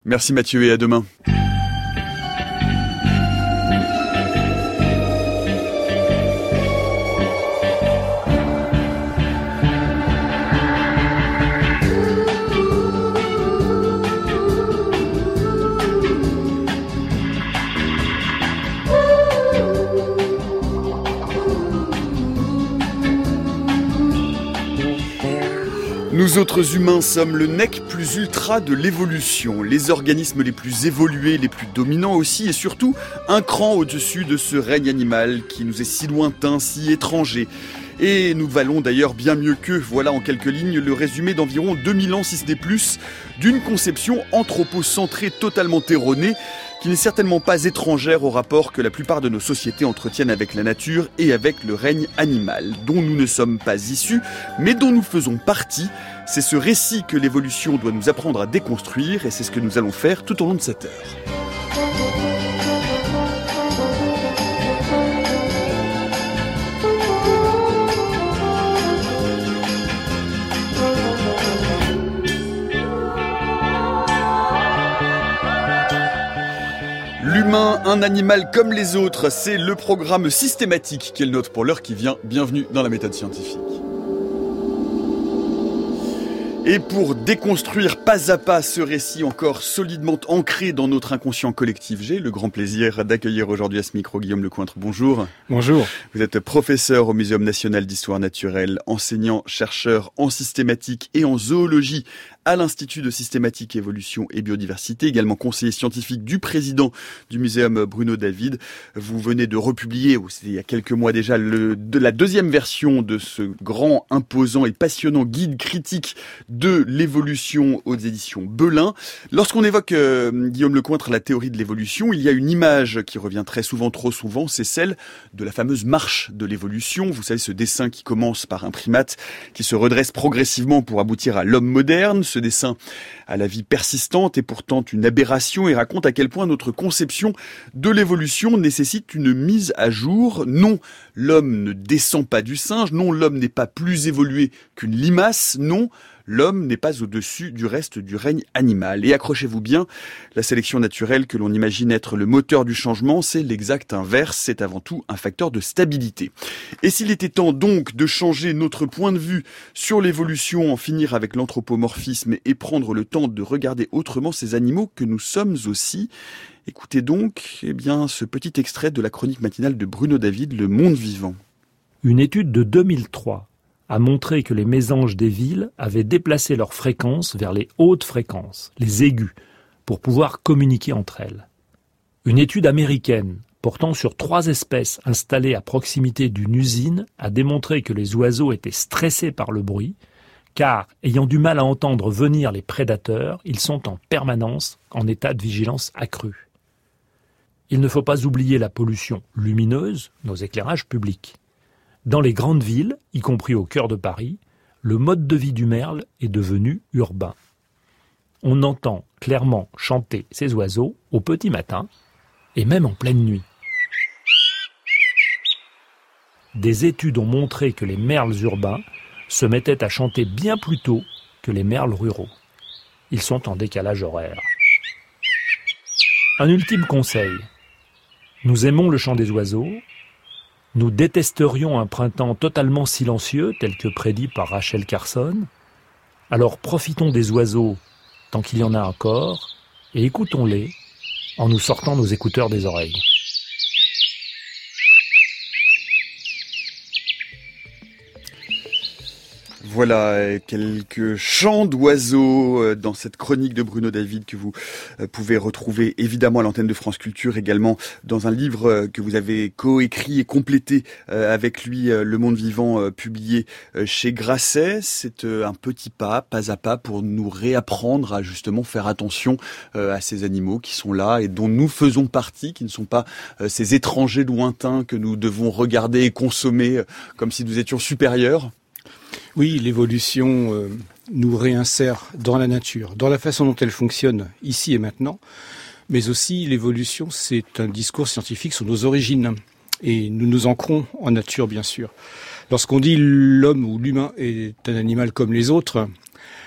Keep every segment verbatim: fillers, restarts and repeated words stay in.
Merci Mathieu et à demain. Nous autres humains sommes le nec plus ultra de l'évolution, les organismes les plus évolués, les plus dominants aussi, et surtout un cran au-dessus de ce règne animal qui nous est si lointain, si étranger. Et nous valons d'ailleurs bien mieux qu'eux. Voilà en quelques lignes le résumé d'environ deux mille ans, si ce n'est plus, d'une conception anthropocentrée totalement erronée, qui n'est certainement pas étrangère au rapport que la plupart de nos sociétés entretiennent avec la nature et avec le règne animal, dont nous ne sommes pas issus, mais dont nous faisons partie. C'est ce récit que l'évolution doit nous apprendre à déconstruire, et c'est ce que nous allons faire tout au long de cette heure. L'humain, un animal comme les autres, c'est le programme systématique qui est le nôtre pour l'heure qui vient. Bienvenue dans la méthode scientifique. Et pour déconstruire pas à pas ce récit encore solidement ancré dans notre inconscient collectif, j'ai le grand plaisir d'accueillir aujourd'hui à ce micro Guillaume Lecointre. Bonjour. Bonjour. Vous êtes professeur au Muséum national d'histoire naturelle, enseignant, chercheur en systématique et en zoologie à l'Institut de systématique, évolution et biodiversité, également conseiller scientifique du président du Muséum Bruno David. Vous venez de republier, c'était il y a quelques mois déjà, le, de la deuxième version de ce grand, imposant et passionnant guide critique de l'évolution aux éditions Belin. Lorsqu'on évoque, euh, Guillaume Lecointre, la théorie de l'évolution, il y a une image qui revient très souvent, trop souvent, c'est celle de la fameuse marche de l'évolution. Vous savez, ce dessin qui commence par un primate qui se redresse progressivement pour aboutir à l'homme moderne. Ce dessin a la vie persistante et pourtant une aberration et raconte à quel point notre conception de l'évolution nécessite une mise à jour. Non, l'homme ne descend pas du singe. Non, l'homme n'est pas plus évolué qu'une limace. Non, l'homme n'est pas au-dessus du reste du règne animal. Et accrochez-vous bien, la sélection naturelle que l'on imagine être le moteur du changement, c'est l'exact inverse, c'est avant tout un facteur de stabilité. Et s'il était temps donc de changer notre point de vue sur l'évolution, en finir avec l'anthropomorphisme et prendre le temps de regarder autrement ces animaux que nous sommes aussi, écoutez donc eh bien, ce petit extrait de la chronique matinale de Bruno David, Le Monde Vivant. Une étude de deux mille trois a montré que les mésanges des villes avaient déplacé leur fréquence vers les hautes fréquences, les aigus, pour pouvoir communiquer entre elles. Une étude américaine portant sur trois espèces installées à proximité d'une usine a démontré que les oiseaux étaient stressés par le bruit, car, ayant du mal à entendre venir les prédateurs, ils sont en permanence en état de vigilance accrue. Il ne faut pas oublier la pollution lumineuse, nos éclairages publics. Dans les grandes villes, y compris au cœur de Paris, le mode de vie du merle est devenu urbain. On entend clairement chanter ces oiseaux au petit matin et même en pleine nuit. Des études ont montré que les merles urbains se mettaient à chanter bien plus tôt que les merles ruraux. Ils sont en décalage horaire. Un ultime conseil. Nous aimons le chant des oiseaux. Nous détesterions un printemps totalement silencieux, tel que prédit par Rachel Carson. Alors profitons des oiseaux tant qu'il y en a encore, et écoutons-les en nous sortant nos écouteurs des oreilles. Voilà quelques chants d'oiseaux dans cette chronique de Bruno David que vous pouvez retrouver évidemment à l'antenne de France Culture, également dans un livre que vous avez coécrit et complété avec lui, Le Monde Vivant, publié chez Grasset. C'est un petit pas, pas à pas, pour nous réapprendre à justement faire attention à ces animaux qui sont là et dont nous faisons partie, qui ne sont pas ces étrangers lointains que nous devons regarder et consommer comme si nous étions supérieurs. Oui, l'évolution euh, nous réinsère dans la nature, dans la façon dont elle fonctionne ici et maintenant, mais aussi l'évolution, c'est un discours scientifique sur nos origines, et nous nous ancrons en nature, bien sûr. Lorsqu'on dit l'homme ou l'humain est un animal comme les autres,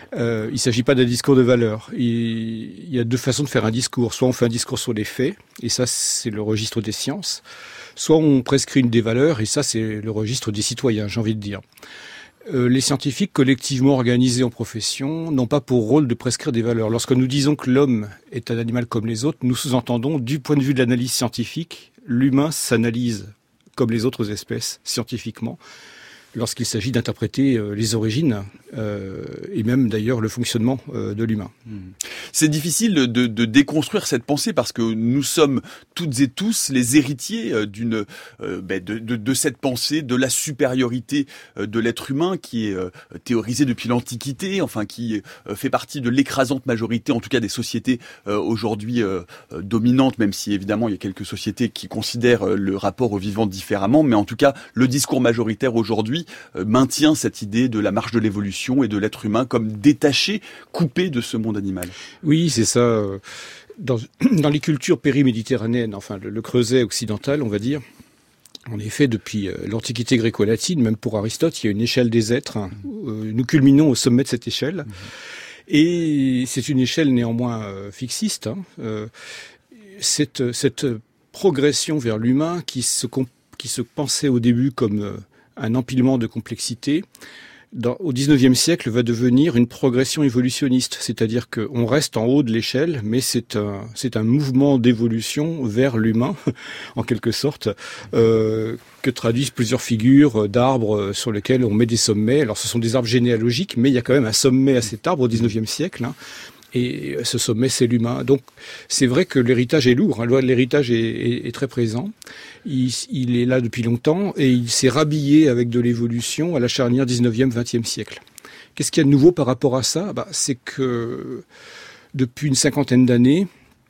Euh, il ne s'agit pas d'un discours de valeur. Il, il y a deux façons de faire un discours. Soit on fait un discours sur les faits, et ça c'est le registre des sciences. Soit on prescrit une des valeurs, et ça c'est le registre des citoyens, j'ai envie de dire. Euh, les scientifiques collectivement organisés en profession n'ont pas pour rôle de prescrire des valeurs. Lorsque nous disons que l'homme est un animal comme les autres, nous sous-entendons, du point de vue de l'analyse scientifique, l'humain s'analyse comme les autres espèces scientifiquement, lorsqu'il s'agit d'interpréter euh, les origines euh, et même d'ailleurs le fonctionnement euh, de l'humain. C'est difficile de, de déconstruire cette pensée parce que nous sommes toutes et tous les héritiers d'une euh, ben de, de, de cette pensée de la supériorité de l'être humain qui est euh, théorisée depuis l'Antiquité, enfin qui euh, fait partie de l'écrasante majorité, en tout cas des sociétés euh, aujourd'hui euh, dominantes, même si évidemment il y a quelques sociétés qui considèrent le rapport au vivant différemment, mais en tout cas le discours majoritaire aujourd'hui euh, maintient cette idée de la marche de l'évolution et de l'être humain comme détaché, coupé de ce monde animal. Oui, c'est ça. Dans, dans les cultures péri-méditerranéennes, enfin le, le creuset occidental, on va dire, en effet, depuis l'Antiquité gréco-latine, même pour Aristote, il y a une échelle des êtres. Hein. Nous culminons au sommet de cette échelle. Mmh. Et c'est une échelle néanmoins euh, fixiste. Hein. Euh, cette, cette progression vers l'humain qui se, qui se pensait au début comme euh, un empilement de complexité, Dans, au dix-neuvième siècle, va devenir une progression évolutionniste, c'est-à-dire qu'on reste en haut de l'échelle, mais c'est un, c'est un mouvement d'évolution vers l'humain, en quelque sorte, euh, que traduisent plusieurs figures d'arbres sur lesquels on met des sommets. Alors ce sont des arbres généalogiques, mais il y a quand même un sommet à cet arbre au dix-neuvième siècle, hein. Et ce sommet, c'est l'humain. Donc, c'est vrai que l'héritage est lourd. Hein. L'héritage est, est, est très présent. Il, il est là depuis longtemps et il s'est rhabillé avec de l'évolution à la charnière dix-neuvième vingtième siècle. Qu'est-ce qu'il y a de nouveau par rapport à ça ? Bah, c'est que depuis une cinquantaine d'années,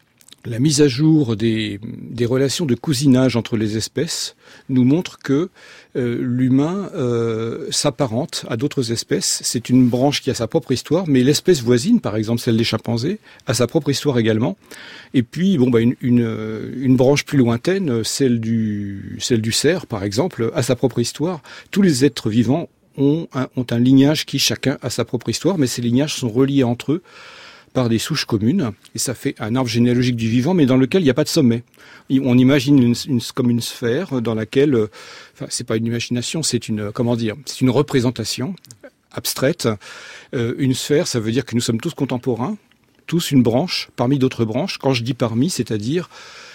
la mise à jour des, des relations de cousinage entre les espèces nous montre que euh, l'humain euh, s'apparente à d'autres espèces. C'est une branche qui a sa propre histoire, mais l'espèce voisine, par exemple celle des chimpanzés, a sa propre histoire également. Et puis, bon, bah, une, une, une branche plus lointaine, celle du, celle du cerf, par exemple, a sa propre histoire. Tous les êtres vivants ont un, ont un lignage qui, chacun, a sa propre histoire, mais ces lignages sont reliés entre eux par des souches communes, et ça fait un arbre généalogique du vivant, mais dans lequel il n'y a pas de sommet. On imagine une, une, comme une sphère dans laquelle, enfin, c'est pas une imagination, c'est une, comment dire, c'est une représentation abstraite. Euh, une sphère, ça veut dire que nous sommes tous contemporains, tous une branche parmi d'autres branches. Quand je dis parmi, c'est-à-dire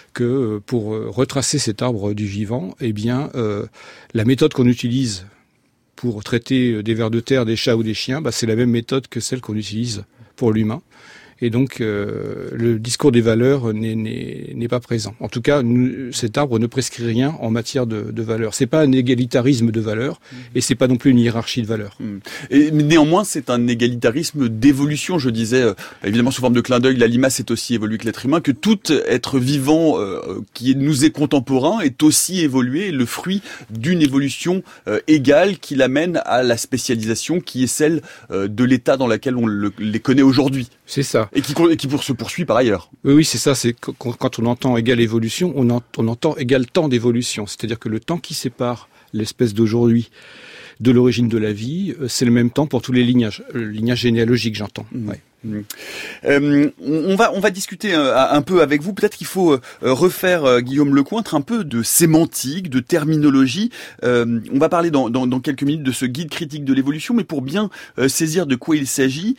que pour retracer cet arbre du vivant, eh bien, euh, la méthode qu'on utilise pour traiter des vers de terre, des chats ou des chiens, bah, c'est la même méthode que celle qu'on utilise pour l'humain. Et donc, euh, le discours des valeurs n'est, n'est, n'est pas présent. En tout cas, nous, cet arbre ne prescrit rien en matière de, de valeurs. C'est pas un égalitarisme de valeurs, mmh. et c'est pas non plus une hiérarchie de valeurs. Mmh. Et mais néanmoins, c'est un égalitarisme d'évolution. Je disais, euh, évidemment, sous forme de clin d'œil, la limace est aussi évoluée que l'être humain, que tout être vivant euh, qui nous est contemporain est aussi évolué, le fruit d'une évolution euh, égale qui l'amène à la spécialisation qui est celle euh, de l'état dans laquelle on le, les connaît aujourd'hui. C'est ça. Et qui, et qui se poursuit par ailleurs. Oui, oui, c'est ça. C'est quand on entend égale évolution, on, en, on entend égal temps d'évolution. C'est-à-dire que le temps qui sépare l'espèce d'aujourd'hui de l'origine de la vie, c'est le même temps pour tous les lignages. Le lignage généalogique, j'entends. Mmh. Ouais. Mmh. Euh, on va on va discuter un, un peu avec vous. Peut-être qu'il faut euh, refaire euh, Guillaume Lecointre un peu de sémantique, de terminologie. Euh, on va parler dans, dans dans quelques minutes de ce guide critique de l'évolution, mais pour bien euh, saisir de quoi il s'agit,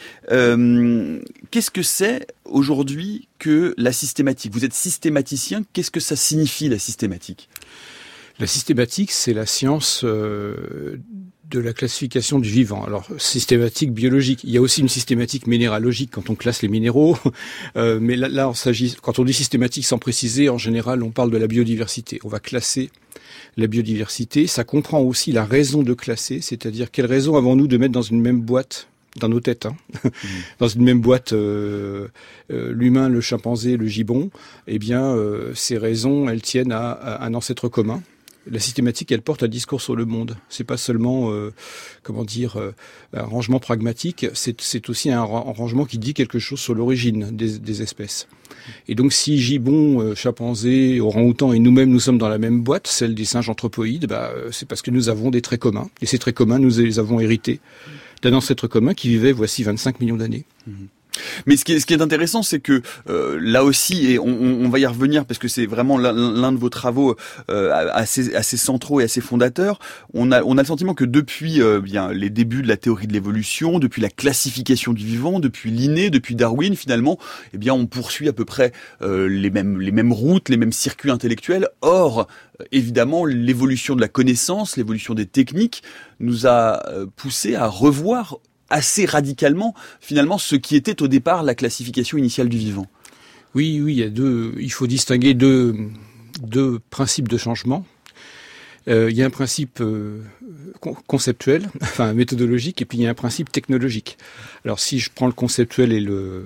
euh, qu'est-ce que c'est aujourd'hui que la systématique ? Vous êtes systématicien. Qu'est-ce que ça signifie la systématique ? La systématique, c'est la science euh, de la classification du vivant. Alors, systématique biologique. Il y a aussi une systématique minéralogique quand on classe les minéraux. Euh, mais là, là, on s'agit, quand on dit systématique sans préciser, en général, on parle de la biodiversité. On va classer la biodiversité. Ça comprend aussi la raison de classer, c'est-à-dire quelle raison avons-nous de mettre dans une même boîte, dans nos têtes, hein, mmh. dans une même boîte, euh, euh, l'humain, le chimpanzé, le gibbon. Eh bien, euh, ces raisons, elles tiennent à, à un ancêtre commun. La systématique, elle porte un discours sur le monde. C'est pas seulement, euh, comment dire, euh, un rangement pragmatique. C'est, c'est aussi un, un rangement qui dit quelque chose sur l'origine des, des espèces. Et donc, si gibbon, euh, chimpanzé, orang-outan et nous-mêmes, nous sommes dans la même boîte, celle des singes anthropoïdes, bah, c'est parce que nous avons des traits communs. Et ces traits communs, nous les avons hérités d'un ancêtre commun qui vivait voici vingt-cinq millions d'années. Mmh. Mais ce qui est, ce qui est intéressant, c'est que euh, là aussi, et on, on va y revenir parce que c'est vraiment l'un, l'un de vos travaux euh, assez, assez centraux et assez fondateurs. On a, on a le sentiment que depuis euh, bien les débuts de la théorie de l'évolution, depuis la classification du vivant, depuis Linné, depuis Darwin, finalement, eh bien, on poursuit à peu près euh, les mêmes, les mêmes routes, les mêmes circuits intellectuels. Or, évidemment, l'évolution de la connaissance, l'évolution des techniques, nous a euh, poussé à revoir assez radicalement, finalement, ce qui était au départ la classification initiale du vivant. Oui, oui, il y a deux, il faut distinguer deux, deux principes de changement. Euh, il y a un principe euh, conceptuel, enfin méthodologique, et puis il y a un principe technologique. Alors, si je prends le conceptuel et le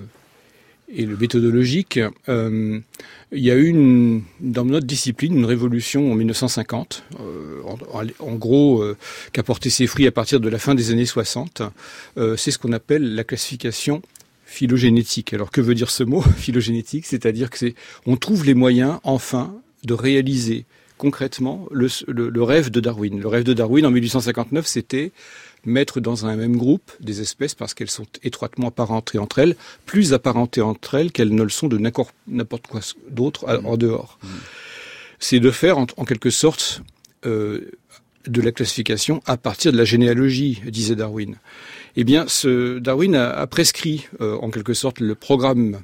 et le méthodologique, euh, il y a eu une, dans notre discipline une révolution en mille neuf cent cinquante, euh, en, en gros, euh, qui a porté ses fruits à partir de la fin des années soixante. Euh, c'est ce qu'on appelle la classification phylogénétique. Alors que veut dire ce mot, phylogénétique? C'est-à-dire que c'est, on trouve les moyens, enfin, de réaliser concrètement le, le, le rêve de Darwin. Le rêve de Darwin en mille huit cent cinquante-neuf, c'était mettre dans un même groupe des espèces parce qu'elles sont étroitement apparentées entre elles, plus apparentées entre elles qu'elles ne le sont de n'importe quoi d'autre mmh. en dehors. Mmh. C'est de faire en, en quelque sorte euh, de la classification à partir de la généalogie, disait Darwin. Eh bien, ce Darwin a, a prescrit euh, en quelque sorte le programme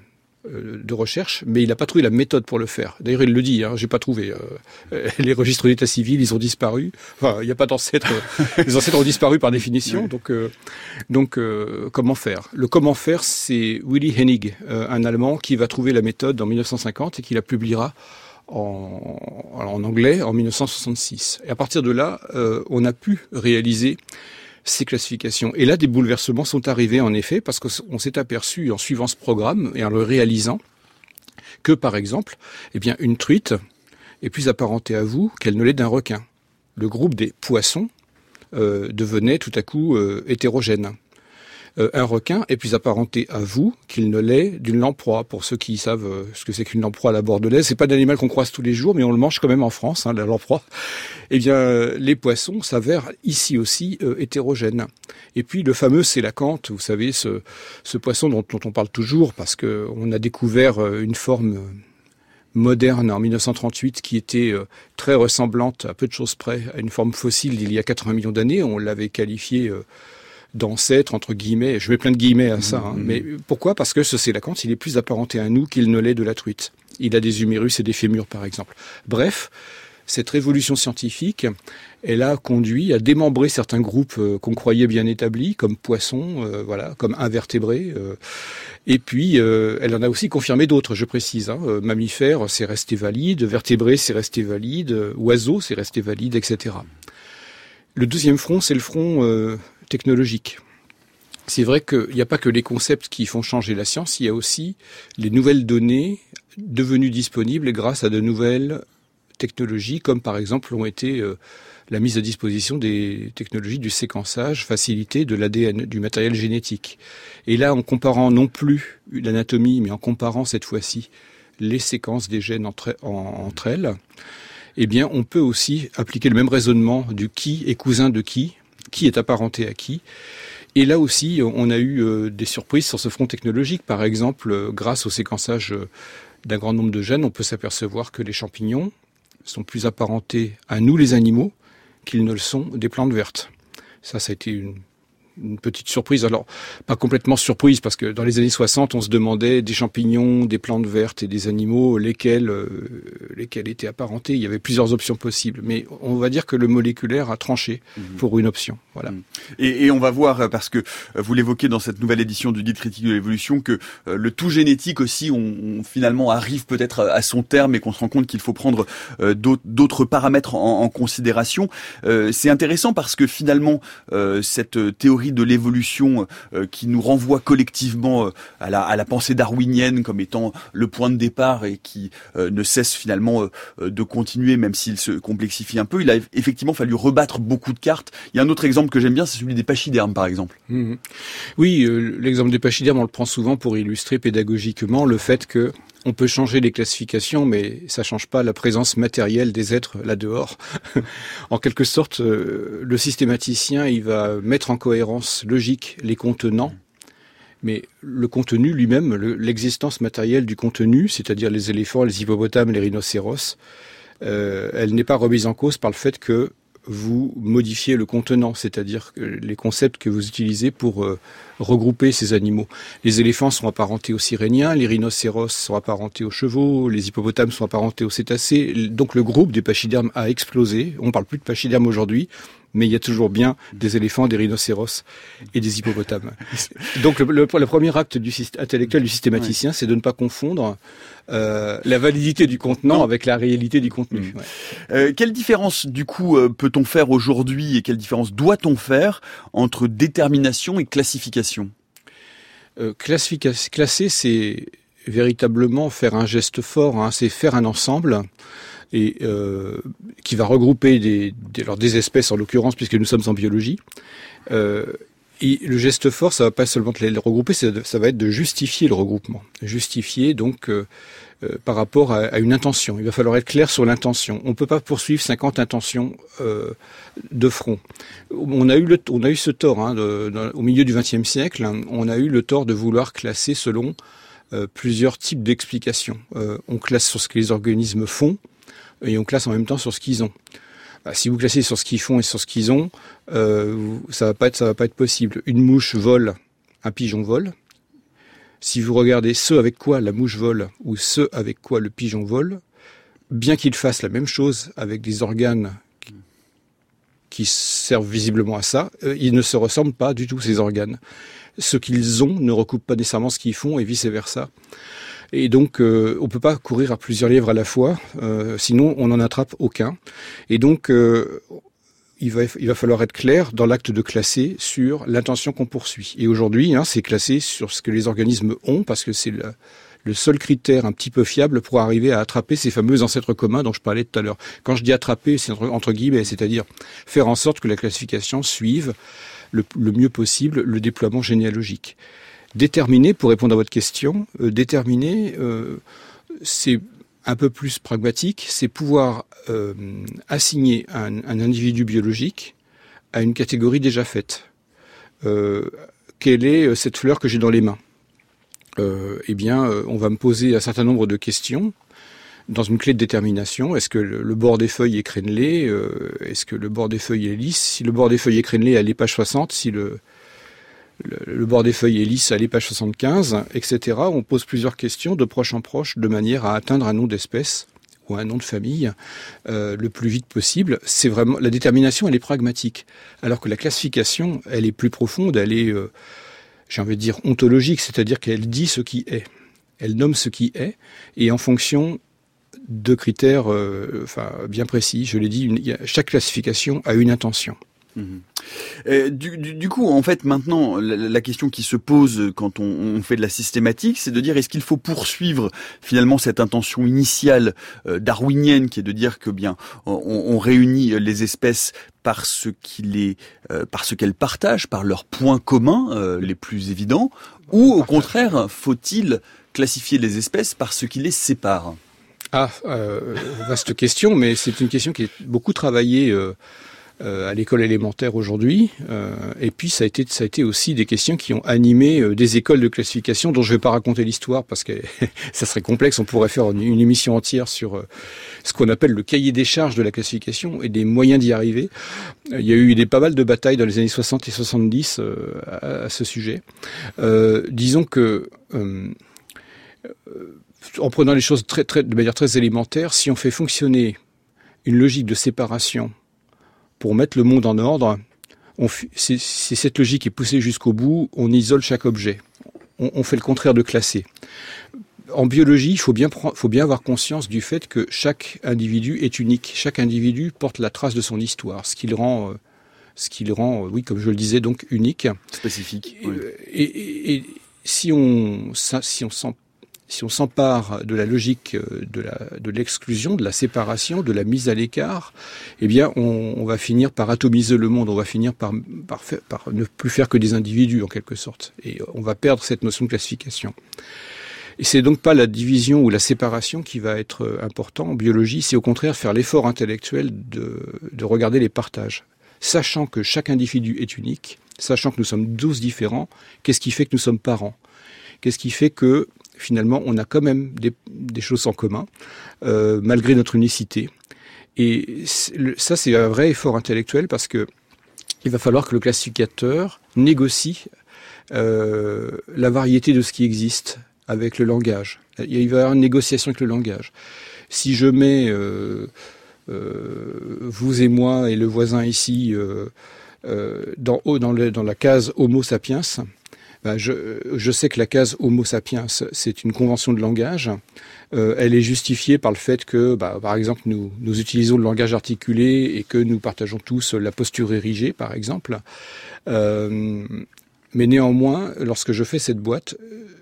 de recherche, mais il n'a pas trouvé la méthode pour le faire. D'ailleurs, il le dit, hein, j'ai pas trouvé. Euh, les registres d'état civil, ils ont disparu. Enfin, il n'y a pas d'ancêtres. Les ancêtres ont disparu par définition. Donc, euh, donc, euh, comment faire? Le comment faire, c'est Willy Hennig, euh, un Allemand, qui va trouver la méthode en mille neuf cent cinquante et qui la publiera en, en anglais en mille neuf cent soixante-six. Et à partir de là, euh, on a pu réaliser ces classifications. Et là, des bouleversements sont arrivés, en effet, parce qu'on s'est aperçu, en suivant ce programme et en le réalisant, que, par exemple, eh bien, une truite est plus apparentée à vous qu'elle ne l'est d'un requin. Le groupe des poissons euh, devenait tout à coup euh, hétérogène. Euh, un requin est plus apparenté à vous qu'il ne l'est d'une lamproie. Pour ceux qui savent euh, ce que c'est qu'une lamproie à la bordelaise, c'est pas un animal qu'on croise tous les jours, mais on le mange quand même en France, hein, la lamproie. Eh bien, euh, les poissons s'avèrent ici aussi euh, hétérogènes. Et puis le fameux sélacanthe, vous savez, ce, ce poisson dont, dont on parle toujours, parce que on a découvert euh, une forme euh, moderne en mille neuf cent trente-huit qui était euh, très ressemblante, à peu de choses près, à une forme fossile d'il y a quatre-vingts millions d'années. On l'avait qualifié euh, d'ancêtre, entre guillemets, je mets plein de guillemets à ça, hein. Mmh. Mais pourquoi? Parce que ce sélacanthe, il est plus apparenté à nous qu'il ne l'est de la truite. Il a des humérus et des fémurs, par exemple. Bref, cette révolution scientifique, elle a conduit à démembrer certains groupes euh, qu'on croyait bien établis, comme poissons, euh, voilà, comme invertébrés, euh, et puis euh, elle en a aussi confirmé d'autres, je précise, hein. euh, mammifères, c'est resté valide, vertébrés, c'est resté valide, euh, oiseaux, c'est resté valide, et cetera. Le deuxième front, c'est le front euh, technologique. C'est vrai qu'il n'y a pas que les concepts qui font changer la science, il y a aussi les nouvelles données devenues disponibles grâce à de nouvelles technologies, comme par exemple ont été euh, la mise à disposition des technologies du séquençage facilité de l'A D N, du matériel génétique. Et là, en comparant non plus l'anatomie, mais en comparant cette fois-ci les séquences des gènes entre, en, entre elles, eh bien, on peut aussi appliquer le même raisonnement du qui est cousin de qui, qui est apparenté à qui. Et là aussi, on a eu euh, des surprises sur ce front technologique. Par exemple, euh, grâce au séquençage euh, d'un grand nombre de gènes, on peut s'apercevoir que les champignons sont plus apparentés à nous, les animaux, qu'ils ne le sont des plantes vertes. Ça, ça a été une, une petite surprise. Alors, pas complètement surprise, parce que dans les années soixante, on se demandait des champignons, des plantes vertes et des animaux, lesquels, euh, lesquels étaient apparentés. Il y avait plusieurs options possibles. Mais on va dire que le moléculaire a tranché mmh. pour une option. Voilà. Mmh. Et, et on va voir, parce que vous l'évoquez dans cette nouvelle édition du Guide critique de l'évolution, que euh, le tout génétique aussi, on, on finalement arrive peut-être à son terme et qu'on se rend compte qu'il faut prendre euh, d'autres, d'autres paramètres en, en considération. Euh, c'est intéressant parce que finalement, euh, cette théorie de l'évolution euh, qui nous renvoie collectivement euh, à, la, à la pensée darwinienne comme étant le point de départ et qui euh, ne cesse finalement euh, de continuer, même s'il se complexifie un peu, il a effectivement fallu rebattre beaucoup de cartes. Il y a un autre exemple que j'aime bien, c'est celui des pachydermes, par exemple. Mmh. Oui, euh, l'exemple des pachydermes, on le prend souvent pour illustrer pédagogiquement le fait que On peut changer les classifications, mais ça change pas la présence matérielle des êtres là dehors. En quelque sorte, euh, le systématicien, il va mettre en cohérence logique les contenants, mais le contenu lui-même, le, l'existence matérielle du contenu, c'est-à-dire les éléphants, les hippopotames, les rhinocéros, euh, elle n'est pas remise en cause par le fait que vous modifiez le contenant, c'est-à-dire que les concepts que vous utilisez pour euh, regrouper ces animaux. Les éléphants sont apparentés aux siréniens, les rhinocéros sont apparentés aux chevaux, les hippopotames sont apparentés aux cétacés. Donc le groupe des pachydermes a explosé. On ne parle plus de pachydermes aujourd'hui, mais il y a toujours bien des éléphants, des rhinocéros et des hippopotames. Donc le, le, le premier acte du, intellectuel du systématicien, ouais. c'est de ne pas confondre euh, la validité du contenant non. avec la réalité du contenu. Mmh. Ouais. Euh, quelle différence, du coup, euh, peut-on faire aujourd'hui et quelle différence doit-on faire entre détermination et classification ? euh, classifica- Classer, c'est véritablement faire un geste fort, hein, c'est faire un ensemble. Et euh, qui va regrouper des, des, alors des espèces en l'occurrence puisque nous sommes en biologie. Euh, et le geste fort, ça va pas seulement les regrouper, ça, ça va être de justifier le regroupement, justifier donc euh, euh, par rapport à, à une intention. Il va falloir être clair sur l'intention. On peut pas poursuivre cinquante intentions euh, de front. On a eu le, on a eu ce tort hein, de, de, au milieu du vingtième siècle. Hein, on a eu le tort de vouloir classer selon euh, plusieurs types d'explications. Euh, on classe sur ce que les organismes font. Et on classe en même temps sur ce qu'ils ont. Bah, si vous classez sur ce qu'ils font et sur ce qu'ils ont, euh, ça va pas être, ça va pas être possible. Une mouche vole, un pigeon vole. Si vous regardez ce avec quoi la mouche vole ou ce avec quoi le pigeon vole, bien qu'ils fassent la même chose avec des organes qui, qui servent visiblement à ça, euh, ils ne se ressemblent pas du tout, ces organes. Ce qu'ils ont ne recoupe pas nécessairement ce qu'ils font et vice versa. Et donc, euh, on peut pas courir à plusieurs lièvres à la fois, euh, sinon on n'en attrape aucun. Et donc, euh, il va, il va falloir être clair dans l'acte de classer sur l'intention qu'on poursuit. Et aujourd'hui, hein, c'est classé sur ce que les organismes ont, parce que c'est le, le seul critère un petit peu fiable pour arriver à attraper ces fameux ancêtres communs dont je parlais tout à l'heure. Quand je dis attraper, c'est entre, entre guillemets, c'est-à-dire faire en sorte que la classification suive le, le mieux possible le déploiement généalogique. Déterminer, pour répondre à votre question, euh, déterminer, euh, c'est un peu plus pragmatique, c'est pouvoir euh, assigner un, un individu biologique à une catégorie déjà faite. Euh, quelle est cette fleur que j'ai dans les mains ? euh, Eh bien, euh, on va me poser un certain nombre de questions dans une clé de détermination. Est-ce que le, le bord des feuilles est crénelé ? euh, Est-ce que le bord des feuilles est lisse ? Si le bord des feuilles est crénelé, elle est page soixante. Si le Le, le bord des feuilles est lisse, à les pages soixante-quinze, et cetera. On pose plusieurs questions de proche en proche de manière à atteindre un nom d'espèce ou un nom de famille euh, le plus vite possible. C'est vraiment la détermination, elle est pragmatique, alors que la classification, elle est plus profonde, elle est, euh, j'ai envie de dire, ontologique, c'est-à-dire qu'elle dit ce qui est, elle nomme ce qui est, et en fonction de critères, euh, enfin bien précis. Je l'ai dit, une, y a, chaque classification a une intention. Mmh. Euh, du, du, du coup, en fait, maintenant, la, la question qui se pose quand on, on fait de la systématique, c'est de dire est-ce qu'il faut poursuivre finalement cette intention initiale euh, darwinienne, qui est de dire que bien on, on réunit les espèces par ce qu'il est, euh, par ce qu'elles partagent, par leurs points communs euh, les plus évidents, ou au contraire, faut-il classifier les espèces par ce qui les sépare ? Ah, euh, vaste question, mais c'est une question qui est beaucoup travaillée. Euh, à l'école élémentaire aujourd'hui, euh, et puis ça a été ça a été aussi des questions qui ont animé euh, des écoles de classification dont je vais pas raconter l'histoire parce que ça serait complexe, on pourrait faire une, une émission entière sur euh, ce qu'on appelle le cahier des charges de la classification et des moyens d'y arriver. Euh, il y a eu des pas mal de batailles dans les années soixante et soixante-dix euh, à, à ce sujet. Euh, disons que euh, euh, en prenant les choses très très de manière très élémentaire, si on fait fonctionner une logique de séparation pour mettre le monde en ordre, on f... c'est, c'est cette logique qui est poussée jusqu'au bout, on isole chaque objet. On, on fait le contraire de classer. En biologie, il faut bien, faut bien avoir conscience du fait que chaque individu est unique. Chaque individu porte la trace de son histoire, ce qui le rend, ce qui le rend, oui, comme je le disais, donc unique. Spécifique. Et, oui. et, et, et si on, si on s'en Si on s'empare de la logique de, la, de l'exclusion, de la séparation, de la mise à l'écart, eh bien, on, on va finir par atomiser le monde. On va finir par, par, faire, par ne plus faire que des individus, en quelque sorte. Et on va perdre cette notion de classification. Et c'est donc pas la division ou la séparation qui va être important en biologie, c'est au contraire faire l'effort intellectuel de, de regarder les partages. Sachant que chaque individu est unique, sachant que nous sommes tous différents, qu'est-ce qui fait que nous sommes parents ? Qu'est-ce qui fait que, finalement, on a quand même des, des choses en commun, euh, malgré notre unicité. Et ça, c'est un vrai effort intellectuel parce que il va falloir que le classificateur négocie euh, la variété de ce qui existe avec le langage. Il va y avoir une négociation avec le langage. Si je mets euh, euh, vous et moi et le voisin ici euh, euh, dans, dans, le, dans la case Homo sapiens, ben je, je sais que la case Homo sapiens, c'est une convention de langage. Euh, elle est justifiée par le fait que, bah, par exemple, nous, nous utilisons le langage articulé et que nous partageons tous la posture érigée, par exemple. Euh, mais néanmoins, lorsque je fais cette boîte,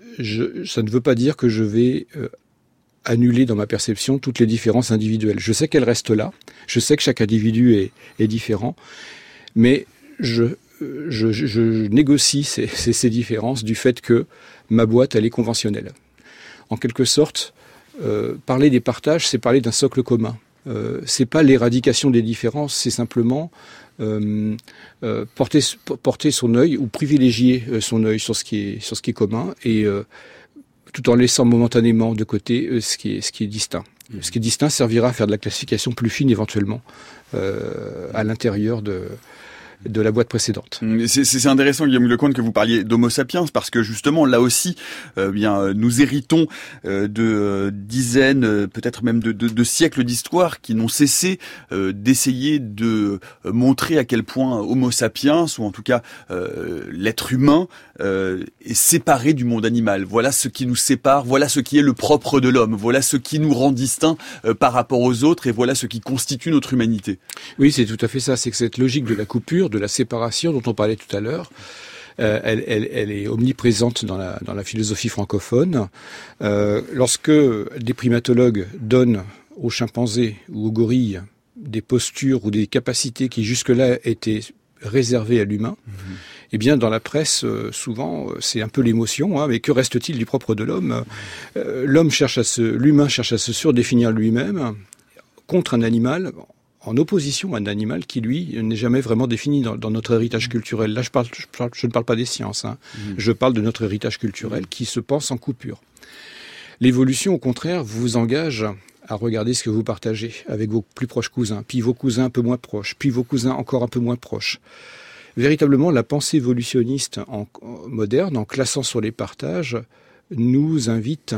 je, ça ne veut pas dire que je vais euh, annuler dans ma perception toutes les différences individuelles. Je sais qu'elles restent là. Je sais que chaque individu est, est différent. Mais je... Je, je, je négocie ces, ces, ces différences du fait que ma boîte, elle est conventionnelle. En quelque sorte, euh, parler des partages, c'est parler d'un socle commun. Euh, c'est pas l'éradication des différences, c'est simplement euh, euh, porter, porter son œil ou privilégier son œil sur ce qui est, sur ce qui est commun et euh, tout en laissant momentanément de côté euh, ce qui est, ce qui est distinct. Mmh. Ce qui est distinct servira à faire de la classification plus fine éventuellement euh, à l'intérieur de de la boîte précédente. C'est, c'est intéressant, Guillaume Lecomte, que vous parliez d'Homo sapiens, parce que justement, là aussi, euh, bien, nous héritons euh, de euh, dizaines, euh, peut-être même de, de, de siècles d'histoire qui n'ont cessé euh, d'essayer de euh, montrer à quel point Homo sapiens, ou en tout cas euh, l'être humain, euh, est séparé du monde animal. Voilà ce qui nous sépare, voilà ce qui est le propre de l'homme, voilà ce qui nous rend distincts euh, par rapport aux autres, et voilà ce qui constitue notre humanité. Oui, c'est tout à fait ça, c'est que cette logique de la coupure, de la séparation dont on parlait tout à l'heure, euh, elle, elle, elle est omniprésente dans la, dans la philosophie francophone. Euh, lorsque des primatologues donnent aux chimpanzés ou aux gorilles des postures ou des capacités qui jusque-là étaient réservées à l'humain, mmh. eh bien dans la presse, euh, souvent, c'est un peu l'émotion, hein, mais que reste-t-il du propre de l'homme ? euh, L'homme cherche à se, l'humain cherche à se surdéfinir lui-même contre un animal, en opposition à un animal qui, lui, n'est jamais vraiment défini dans, dans notre héritage culturel. Là, je, parle, je, parle, je ne parle pas des sciences, hein. Mmh. Je parle de notre héritage culturel qui se pense en coupure. L'évolution, au contraire, vous engage à regarder ce que vous partagez avec vos plus proches cousins, puis vos cousins un peu moins proches, puis vos cousins encore un peu moins proches. Véritablement, la pensée évolutionniste en, en moderne, en classant sur les partages, nous invite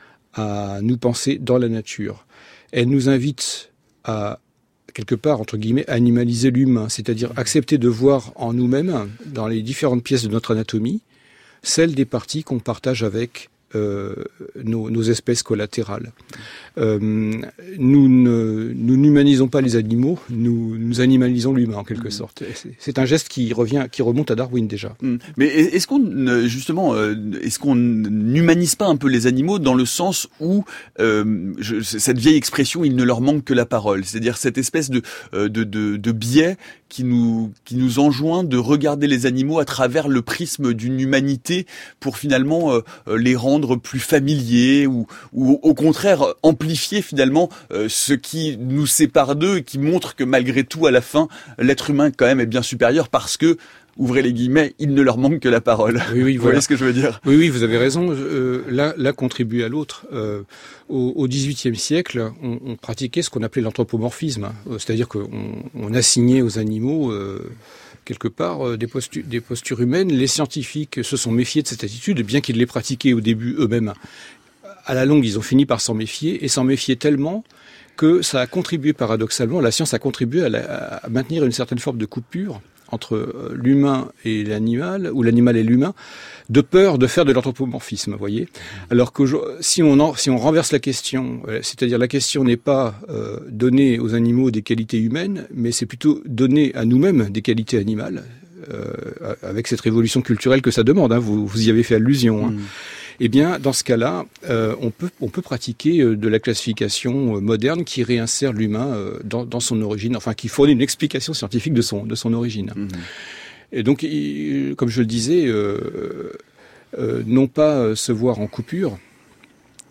à nous penser dans la nature. Elle nous invite à quelque part, entre guillemets, animaliser l'humain, c'est-à-dire accepter de voir en nous-mêmes, dans les différentes pièces de notre anatomie, celles des parties qu'on partage avec euh, nos, nos espèces collatérales. Euh, nous ne, nous n'humanisons pas les animaux, nous, nous animalisons l'humain en quelque sorte. C'est, c'est un geste qui revient, qui remonte à Darwin déjà. Mais est-ce qu'on, justement, est-ce qu'on n'humanise pas un peu les animaux dans le sens où euh, je, cette vieille expression, il ne leur manque que la parole, c'est-à-dire cette espèce de, de, de, de biais qui nous, qui nous enjoint de regarder les animaux à travers le prisme d'une humanité pour finalement euh, les rendre plus familiers ou, ou au contraire amplifier finalement euh, ce qui nous sépare d'eux et qui montre que malgré tout à la fin l'être humain quand même est bien supérieur parce que, ouvrez les guillemets, il ne leur manque que la parole. Oui, oui, vous voilà. voyez ce que je veux dire ? Oui, oui, vous avez raison. Euh, l'un, l'un contribue à l'autre. Euh, au, au dix-huitième siècle, on, on pratiquait ce qu'on appelait l'anthropomorphisme, hein. C'est-à-dire qu'on on assignait aux animaux euh, quelque part euh, des, postures, des postures humaines. Les scientifiques se sont méfiés de cette attitude, bien qu'ils l'aient pratiquée au début eux-mêmes. À la longue, ils ont fini par s'en méfier, et s'en méfier tellement que ça a contribué paradoxalement, la science a contribué à, la, à maintenir une certaine forme de coupure entre l'humain et l'animal, ou l'animal et l'humain, de peur de faire de l'anthropomorphisme, vous voyez. Alors que si on, en, si on renverse la question, c'est-à-dire la question n'est pas euh, donner aux animaux des qualités humaines, mais c'est plutôt donner à nous-mêmes des qualités animales, euh, avec cette révolution culturelle que ça demande, hein, vous, vous y avez fait allusion, hein. Mmh. Eh bien, dans ce cas-là, euh, on peut on peut pratiquer euh, de la classification euh, moderne qui réinsère l'humain euh, dans, dans son origine, enfin qui fournit une explication scientifique de son de son origine. Mmh. Et donc, il, comme je le disais, euh, euh, non pas se voir en coupure,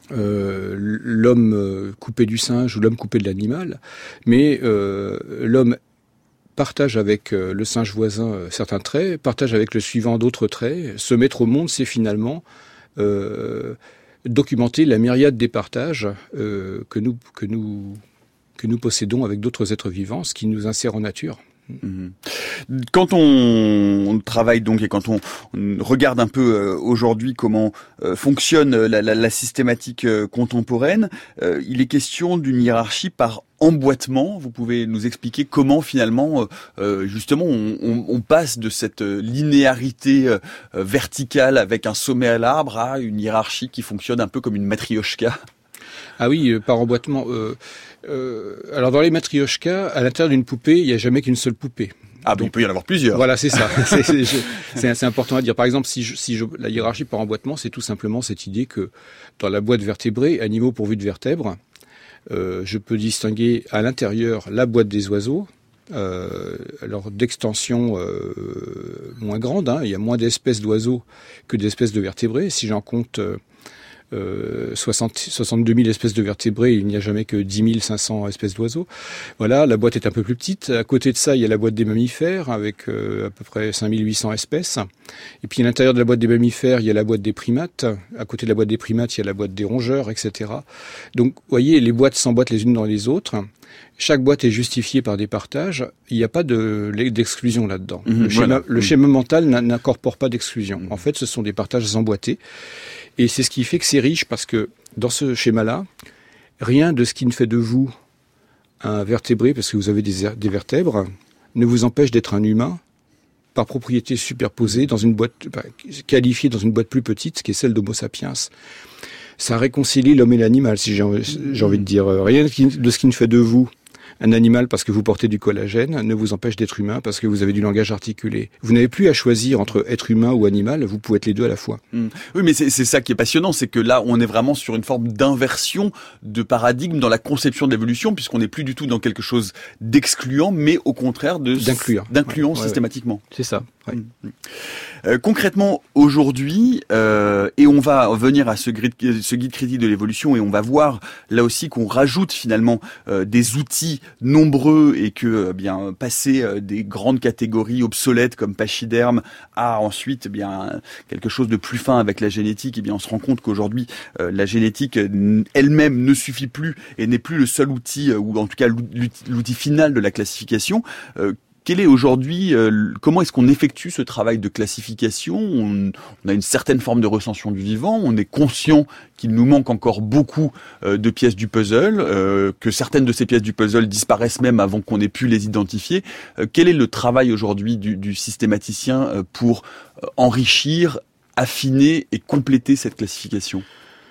euh, l'homme coupé du singe ou l'homme coupé de l'animal, mais euh, l'homme partage avec le singe voisin certains traits, partage avec le suivant d'autres traits. Se mettre au monde, c'est finalement euh, documenter la myriade des partages euh, que nous que nous que nous possédons avec d'autres êtres vivants, ce qui nous insère en nature. Quand on travaille donc et quand on regarde un peu aujourd'hui comment fonctionne la, la, la systématique contemporaine, il est question d'une hiérarchie par emboîtement. Vous pouvez nous expliquer comment finalement justement on, on, on passe de cette linéarité verticale avec un sommet à l'arbre à une hiérarchie qui fonctionne un peu comme une matrioshka? Ah oui, euh, par emboîtement. Euh, euh, alors dans les matrioshkas, à l'intérieur d'une poupée, il n'y a jamais qu'une seule poupée. Ah, donc il peut y en avoir plusieurs. Voilà, c'est ça. c'est, c'est, c'est, c'est important à dire. Par exemple, si, je, si je, la hiérarchie par emboîtement, c'est tout simplement cette idée que dans la boîte vertébrée, animaux pourvus de vertèbres, euh, je peux distinguer à l'intérieur la boîte des oiseaux. Euh, alors d'extension euh, moins grande, hein, il y a moins d'espèces d'oiseaux que d'espèces de vertébrés. Si j'en compte euh, Euh, soixante, soixante-deux mille espèces de vertébrés, il n'y a jamais que dix mille cinq cents espèces d'oiseaux. Voilà, la boîte est un peu plus petite. À côté de ça, il y a la boîte des mammifères avec euh, à peu près cinq mille huit cents espèces. Et puis à l'intérieur de la boîte des mammifères, il y a la boîte des primates. À côté de la boîte des primates, il y a la boîte des rongeurs, et cetera. Donc, vous voyez, les boîtes s'emboîtent les unes dans les autres. Chaque boîte est justifiée par des partages. Il n'y a pas de, d'exclusion là-dedans. Mmh, le, schéma, voilà. le schéma mental n'incorpore pas d'exclusion. Mmh. En fait, ce sont des partages emboîtés. Et c'est ce qui fait que c'est riche, parce que dans ce schéma-là, rien de ce qui ne fait de vous un vertébré, parce que vous avez des, des vertèbres, ne vous empêche d'être un humain par propriété superposée dans une boîte, qualifiée dans une boîte plus petite, qui est celle d'Homo sapiens. Ça réconcilie l'homme et l'animal, si j'ai envie, j'ai envie de dire. Rien de ce qui ne fait de vous un animal parce que vous portez du collagène ne vous empêche d'être humain parce que vous avez du langage articulé. Vous n'avez plus à choisir entre être humain ou animal, vous pouvez être les deux à la fois. Mmh. Oui, mais c'est, c'est ça qui est passionnant, c'est que là, on est vraiment sur une forme d'inversion de paradigme dans la conception de l'évolution, puisqu'on n'est plus du tout dans quelque chose d'excluant, mais au contraire de d'incluant, d'incluant ouais, systématiquement. Ouais, ouais. C'est ça. Ouais. Mmh. Euh, concrètement, aujourd'hui, euh, et on va venir à ce guide, ce guide critique de l'évolution, et on va voir là aussi qu'on rajoute finalement euh, des outils nombreux et que bien passer euh, des grandes catégories obsolètes comme pachyderme à ensuite bien quelque chose de plus fin avec la génétique, et bien on se rend compte qu'aujourd'hui euh, la génétique elle-même ne suffit plus et n'est plus le seul outil euh, ou en tout cas l'outil, l'outil final de la classification. Euh, Quel est aujourd'hui, euh, comment est-ce qu'on effectue ce travail de classification? on, on a une certaine forme de recension du vivant, on est conscient qu'il nous manque encore beaucoup euh, de pièces du puzzle, euh, que certaines de ces pièces du puzzle disparaissent même avant qu'on ait pu les identifier. Euh, quel est le travail aujourd'hui du, du systématicien euh, pour euh, enrichir, affiner et compléter cette classification?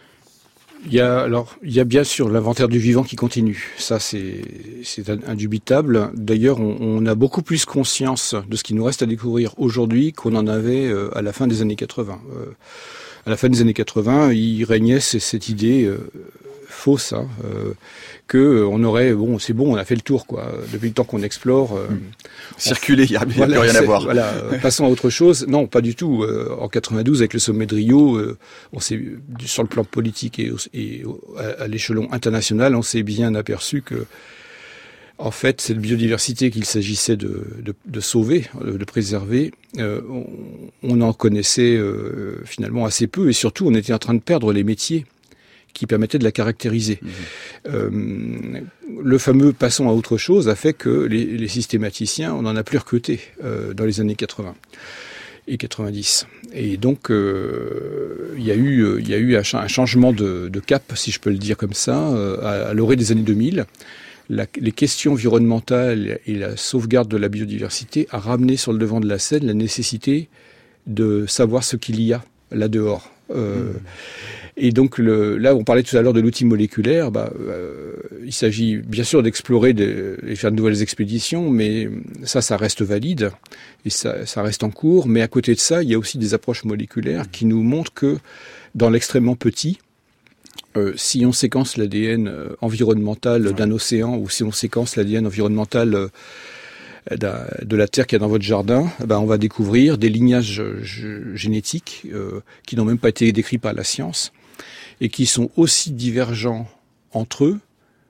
Il y a alors il y a bien sûr l'inventaire du vivant qui continue. Ça c'est c'est indubitable. D'ailleurs, on, on a beaucoup plus conscience de ce qui nous reste à découvrir aujourd'hui qu'on en avait euh, à la fin des années quatre-vingts. Euh, à la fin des années quatre-vingts, il régnait cette idée euh, fausse hein, euh, que on aurait bon c'est bon on a fait le tour quoi. Depuis le temps qu'on explore, euh, mmh. circuler, il n'y a, voilà, a plus rien à voir. Voilà, passons à autre chose. Non, pas du tout. Euh, en quatre-vingt-douze, avec le sommet de Rio, euh, on s'est sur le plan politique et, et à, à l'échelon international, on s'est bien aperçu que en fait, cette biodiversité qu'il s'agissait de, de, de sauver, de préserver, euh, on, on en connaissait euh, finalement assez peu, et surtout, on était en train de perdre les métiers qui permettait de la caractériser. Mmh. Euh, le fameux « passons à autre chose » a fait que les, les systématiciens, on n'en a plus recruté euh, dans les années quatre-vingts et quatre-vingt-dix. Et donc, euh, il y a eu, il y a eu un, un changement de, de cap, si je peux le dire comme ça, euh, à, à l'orée des années deux mille. La, les questions environnementales et la sauvegarde de la biodiversité a ramené sur le devant de la scène la nécessité de savoir ce qu'il y a là dehors. Euh, mmh. Et donc le, là, on parlait tout à l'heure de l'outil moléculaire. Bah, euh, il s'agit bien sûr d'explorer de, et faire de nouvelles expéditions, mais ça, ça reste valide et ça, ça reste en cours. Mais à côté de ça, il y a aussi des approches moléculaires qui nous montrent que dans l'extrêmement petit, euh, si on séquence l'A D N environnemental d'un océan ou si on séquence l'A D N environnemental euh, de la terre qu'il y a dans votre jardin, ben on va découvrir des lignages génétiques euh, qui n'ont même pas été décrits par la science et qui sont aussi divergents entre eux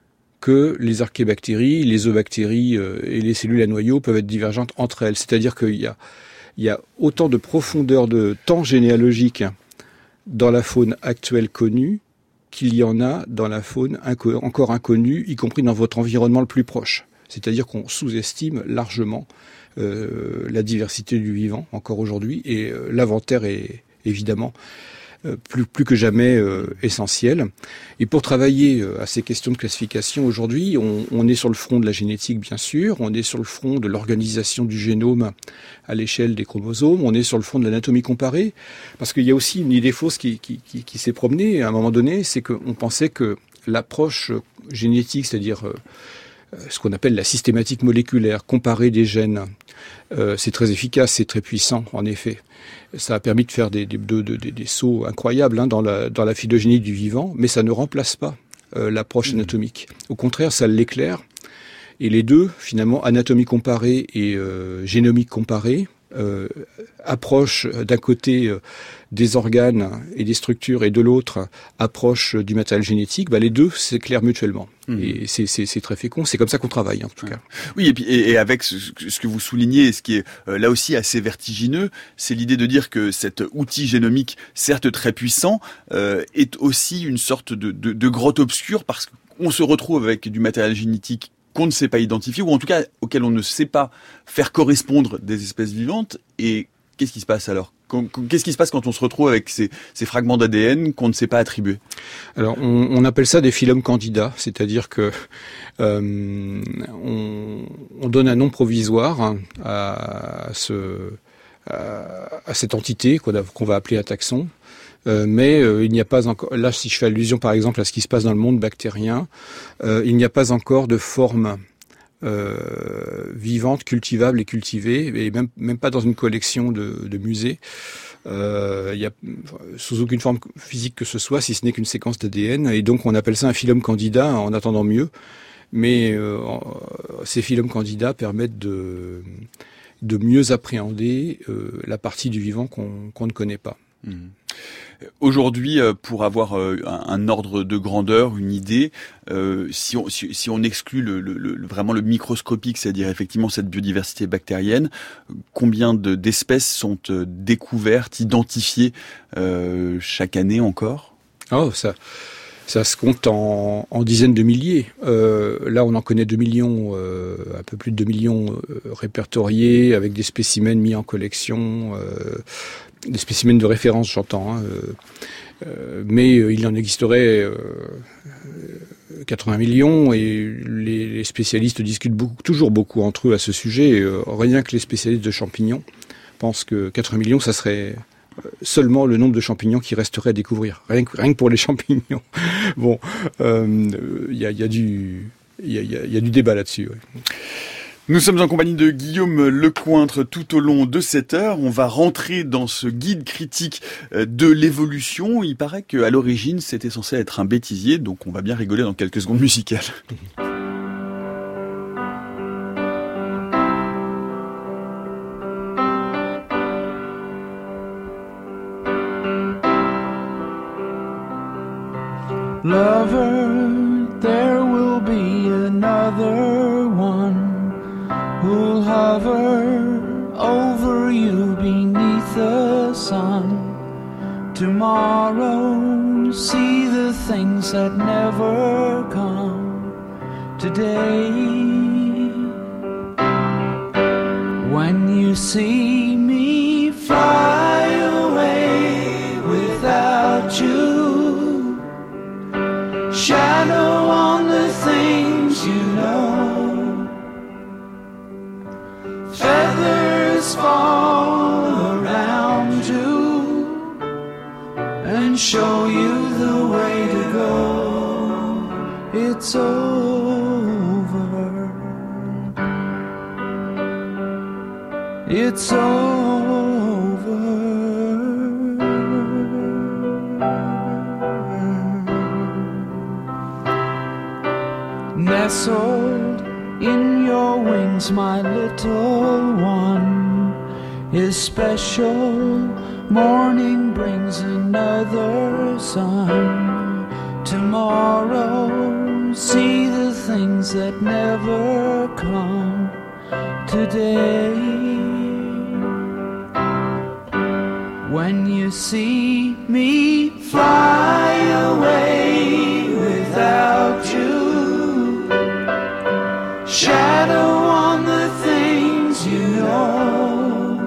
que les archébactéries, les zoobactéries euh, et les cellules à noyaux peuvent être divergentes entre elles. C'est-à-dire qu'il y a, il y a autant de profondeur de temps généalogique dans la faune actuelle connue qu'il y en a dans la faune inco- encore inconnue, y compris dans votre environnement le plus proche. C'est-à-dire qu'on sous-estime largement euh, la diversité du vivant encore aujourd'hui, et euh, l'inventaire est évidemment euh, plus, plus que jamais euh, essentiel. Et pour travailler euh, à ces questions de classification aujourd'hui, on, on est sur le front de la génétique bien sûr, on est sur le front de l'organisation du génome à l'échelle des chromosomes, on est sur le front de l'anatomie comparée, parce qu'il y a aussi une idée fausse qui, qui, qui, qui s'est promenée à un moment donné, c'est qu'on pensait que l'approche génétique, c'est-à-dire euh, ce qu'on appelle la systématique moléculaire, comparer des gènes, euh, c'est très efficace, c'est très puissant, en effet. Ça a permis de faire des, des, de, de, des sauts incroyables hein, dans, la, dans la phylogénie du vivant, mais ça ne remplace pas euh, l'approche anatomique. Au contraire, ça l'éclaire. Et les deux, finalement, anatomie comparée et euh, génomique comparée, euh, approche d'un côté euh, des organes et des structures et de l'autre approche du matériel génétique, bah les deux s'éclairent mutuellement. Mmh. Et c'est, c'est, c'est très fécond, c'est comme ça qu'on travaille en tout ouais. cas. Oui, et, puis, et, et avec ce, ce que vous soulignez, ce qui est euh, là aussi assez vertigineux, c'est l'idée de dire que cet outil génomique, certes très puissant, euh, est aussi une sorte de, de, de grotte obscure, parce qu'on se retrouve avec du matériel génétique qu'on ne sait pas identifier, ou en tout cas auquel on ne sait pas faire correspondre des espèces vivantes. Et qu'est-ce qui se passe alors ? Qu'est-ce qui se passe quand on se retrouve avec ces, ces fragments d'A D N qu'on ne sait pas attribuer ? Alors, on, on appelle ça des phylums candidats, c'est-à-dire que euh, on, on donne un nom provisoire hein, à, ce, à, à cette entité qu'on, a, qu'on va appeler un taxon. Euh, mais euh, il n'y a pas encore, là si je fais allusion par exemple à ce qui se passe dans le monde bactérien, euh, il n'y a pas encore de forme euh, vivante, cultivable et cultivée, et même, même pas dans une collection de, de musées. Euh, il y a sous aucune forme physique que ce soit, si ce n'est qu'une séquence d'A D N, et donc on appelle ça un phylum candida en attendant mieux. Mais euh, ces phylums candidats permettent de, de mieux appréhender euh, la partie du vivant qu'on, qu'on ne connaît pas. Mmh. Aujourd'hui, pour avoir un ordre de grandeur, une idée, euh, si, on, si, si on exclut le, le, le, vraiment le microscopique, c'est-à-dire effectivement cette biodiversité bactérienne, combien de, d'espèces sont découvertes, identifiées euh, chaque année encore ? Oh, ça, ça se compte en, en dizaines de milliers. Euh, là, on en connaît deux millions, euh, un peu plus de deux millions euh, répertoriés, avec des spécimens mis en collection. Euh, Des spécimens de référence, j'entends, hein, euh, euh, mais euh, il en existerait euh, quatre-vingts millions et les, les spécialistes discutent beaucoup, toujours beaucoup entre eux à ce sujet. Euh, rien que les spécialistes de champignons pensent que quatre-vingts millions, ça serait seulement le nombre de champignons qui resterait à découvrir. Rien que, rien que pour les champignons. Bon, il euh, y, a, y, a du, y, a, y a du débat là-dessus. Ouais. Nous sommes en compagnie de Guillaume Lecointre tout au long de cette heure. On va rentrer dans ce guide critique de l'évolution. Il paraît qu'à l'origine, c'était censé être un bêtisier, donc on va bien rigoler dans quelques secondes musicales. Lover, there will be another one who'll hover over you beneath the sun. Tomorrow, see the things that never come today. When you see me fly away without you, shadow on the things you know. Feathers fall around you and show you the way to go. It's over. It's over. Nestled in your wings, my little one is special. Morning brings another sun. tomorrow, see the things that never come today. When you see me fly away without you, shadow on the things you know,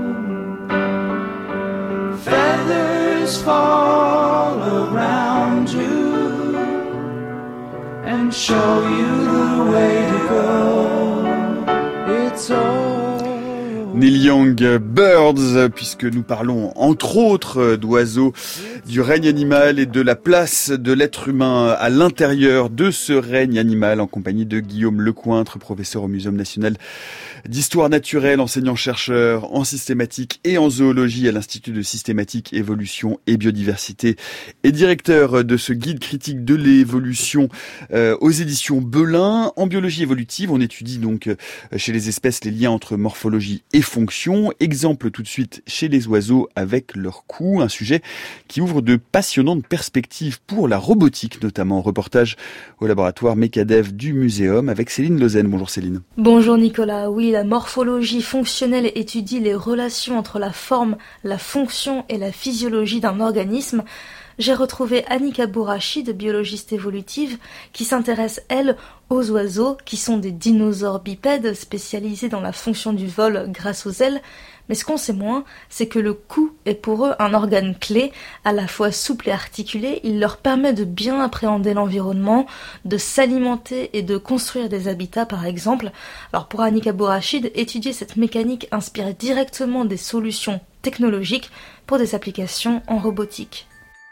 feathers fall around you and show you the way to go. It's all Neil Young, Birds, puisque nous parlons entre autres d'oiseaux, du règne animal et de la place de l'être humain à l'intérieur de ce règne animal, en compagnie de Guillaume Lecointre, professeur au Muséum national d'histoire naturelle, enseignant-chercheur en systématique et en zoologie à l'Institut de systématique, évolution et biodiversité, et directeur de ce guide critique de l'évolution euh, aux éditions Belin. En biologie évolutive, on étudie donc euh, chez les espèces les liens entre morphologie et fonction. Exemple tout de suite chez les oiseaux avec leur cou, un sujet qui ouvre de passionnantes perspectives pour la robotique, notamment. Reportage au laboratoire Mecadev du Muséum avec Céline Lezen. Bonjour Céline. Bonjour Nicolas. Oui, la morphologie fonctionnelle étudie les relations entre la forme, la fonction et la physiologie d'un organisme. J'ai retrouvé Annika Bourachid, biologiste évolutive, qui s'intéresse, elle, aux oiseaux, qui sont des dinosaures bipèdes spécialisés dans la fonction du vol grâce aux ailes. Mais ce qu'on sait moins, c'est que le cou est pour eux un organe clé, à la fois souple et articulé. Il leur permet de bien appréhender l'environnement, de s'alimenter et de construire des habitats par exemple. Alors pour Annika Bourachid, étudier cette mécanique inspire directement des solutions technologiques pour des applications en robotique.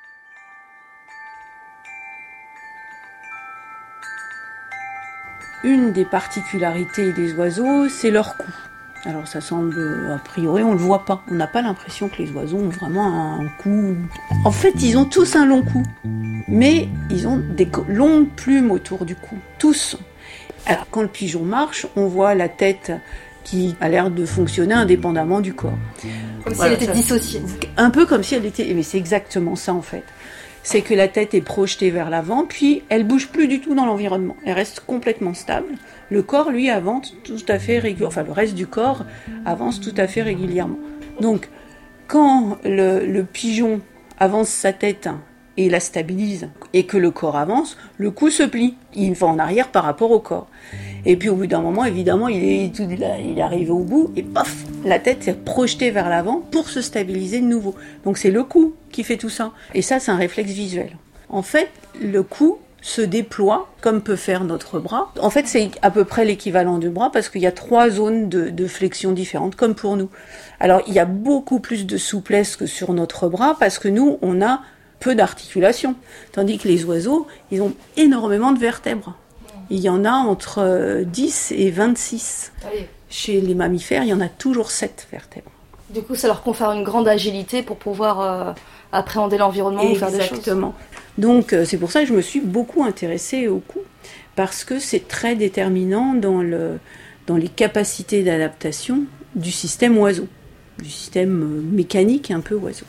Une des particularités des oiseaux, c'est leur cou. Alors ça semble, a priori, on le voit pas. On n'a pas l'impression que les oiseaux ont vraiment un cou. En fait, ils ont tous un long cou, mais ils ont des longues plumes autour du cou, tous. Alors quand le pigeon marche, on voit la tête qui a l'air de fonctionner indépendamment du corps. Comme Voilà, si elle était ça, dissociée. Un peu comme si elle était, mais c'est exactement ça en fait. C'est que la tête est projetée vers l'avant, puis elle bouge plus du tout dans l'environnement. Elle reste complètement stable. Le corps, lui, avance tout à fait régulièrement. Enfin, le reste du corps avance tout à fait régulièrement. Donc, quand le, le pigeon avance sa tête et la stabilise, et que le corps avance, le cou se plie. Il va en arrière par rapport au corps. Et puis, au bout d'un moment, évidemment, il est, il est arrivé au bout, et paf, la tête s'est projetée vers l'avant pour se stabiliser de nouveau. Donc, c'est le cou qui fait tout ça. Et ça, c'est un réflexe visuel. En fait, le cou se déploie comme peut faire notre bras. En fait, c'est à peu près l'équivalent du bras parce qu'il y a trois zones de, de flexion différentes, comme pour nous. Alors, il y a beaucoup plus de souplesse que sur notre bras parce que nous, on a peu d'articulation. Tandis que les oiseaux, ils ont énormément de vertèbres. Il y en a entre dix et vingt-six. Allez. Chez les mammifères, il y en a toujours sept vertèbres. Du coup, ça leur confère une grande agilité pour pouvoir euh, appréhender l'environnement ou faire des choses. Exactement. Donc, euh, c'est pour ça que je me suis beaucoup intéressée au cou, parce que c'est très déterminant dans, le, dans les capacités d'adaptation du système oiseau, du système euh, mécanique un peu oiseau.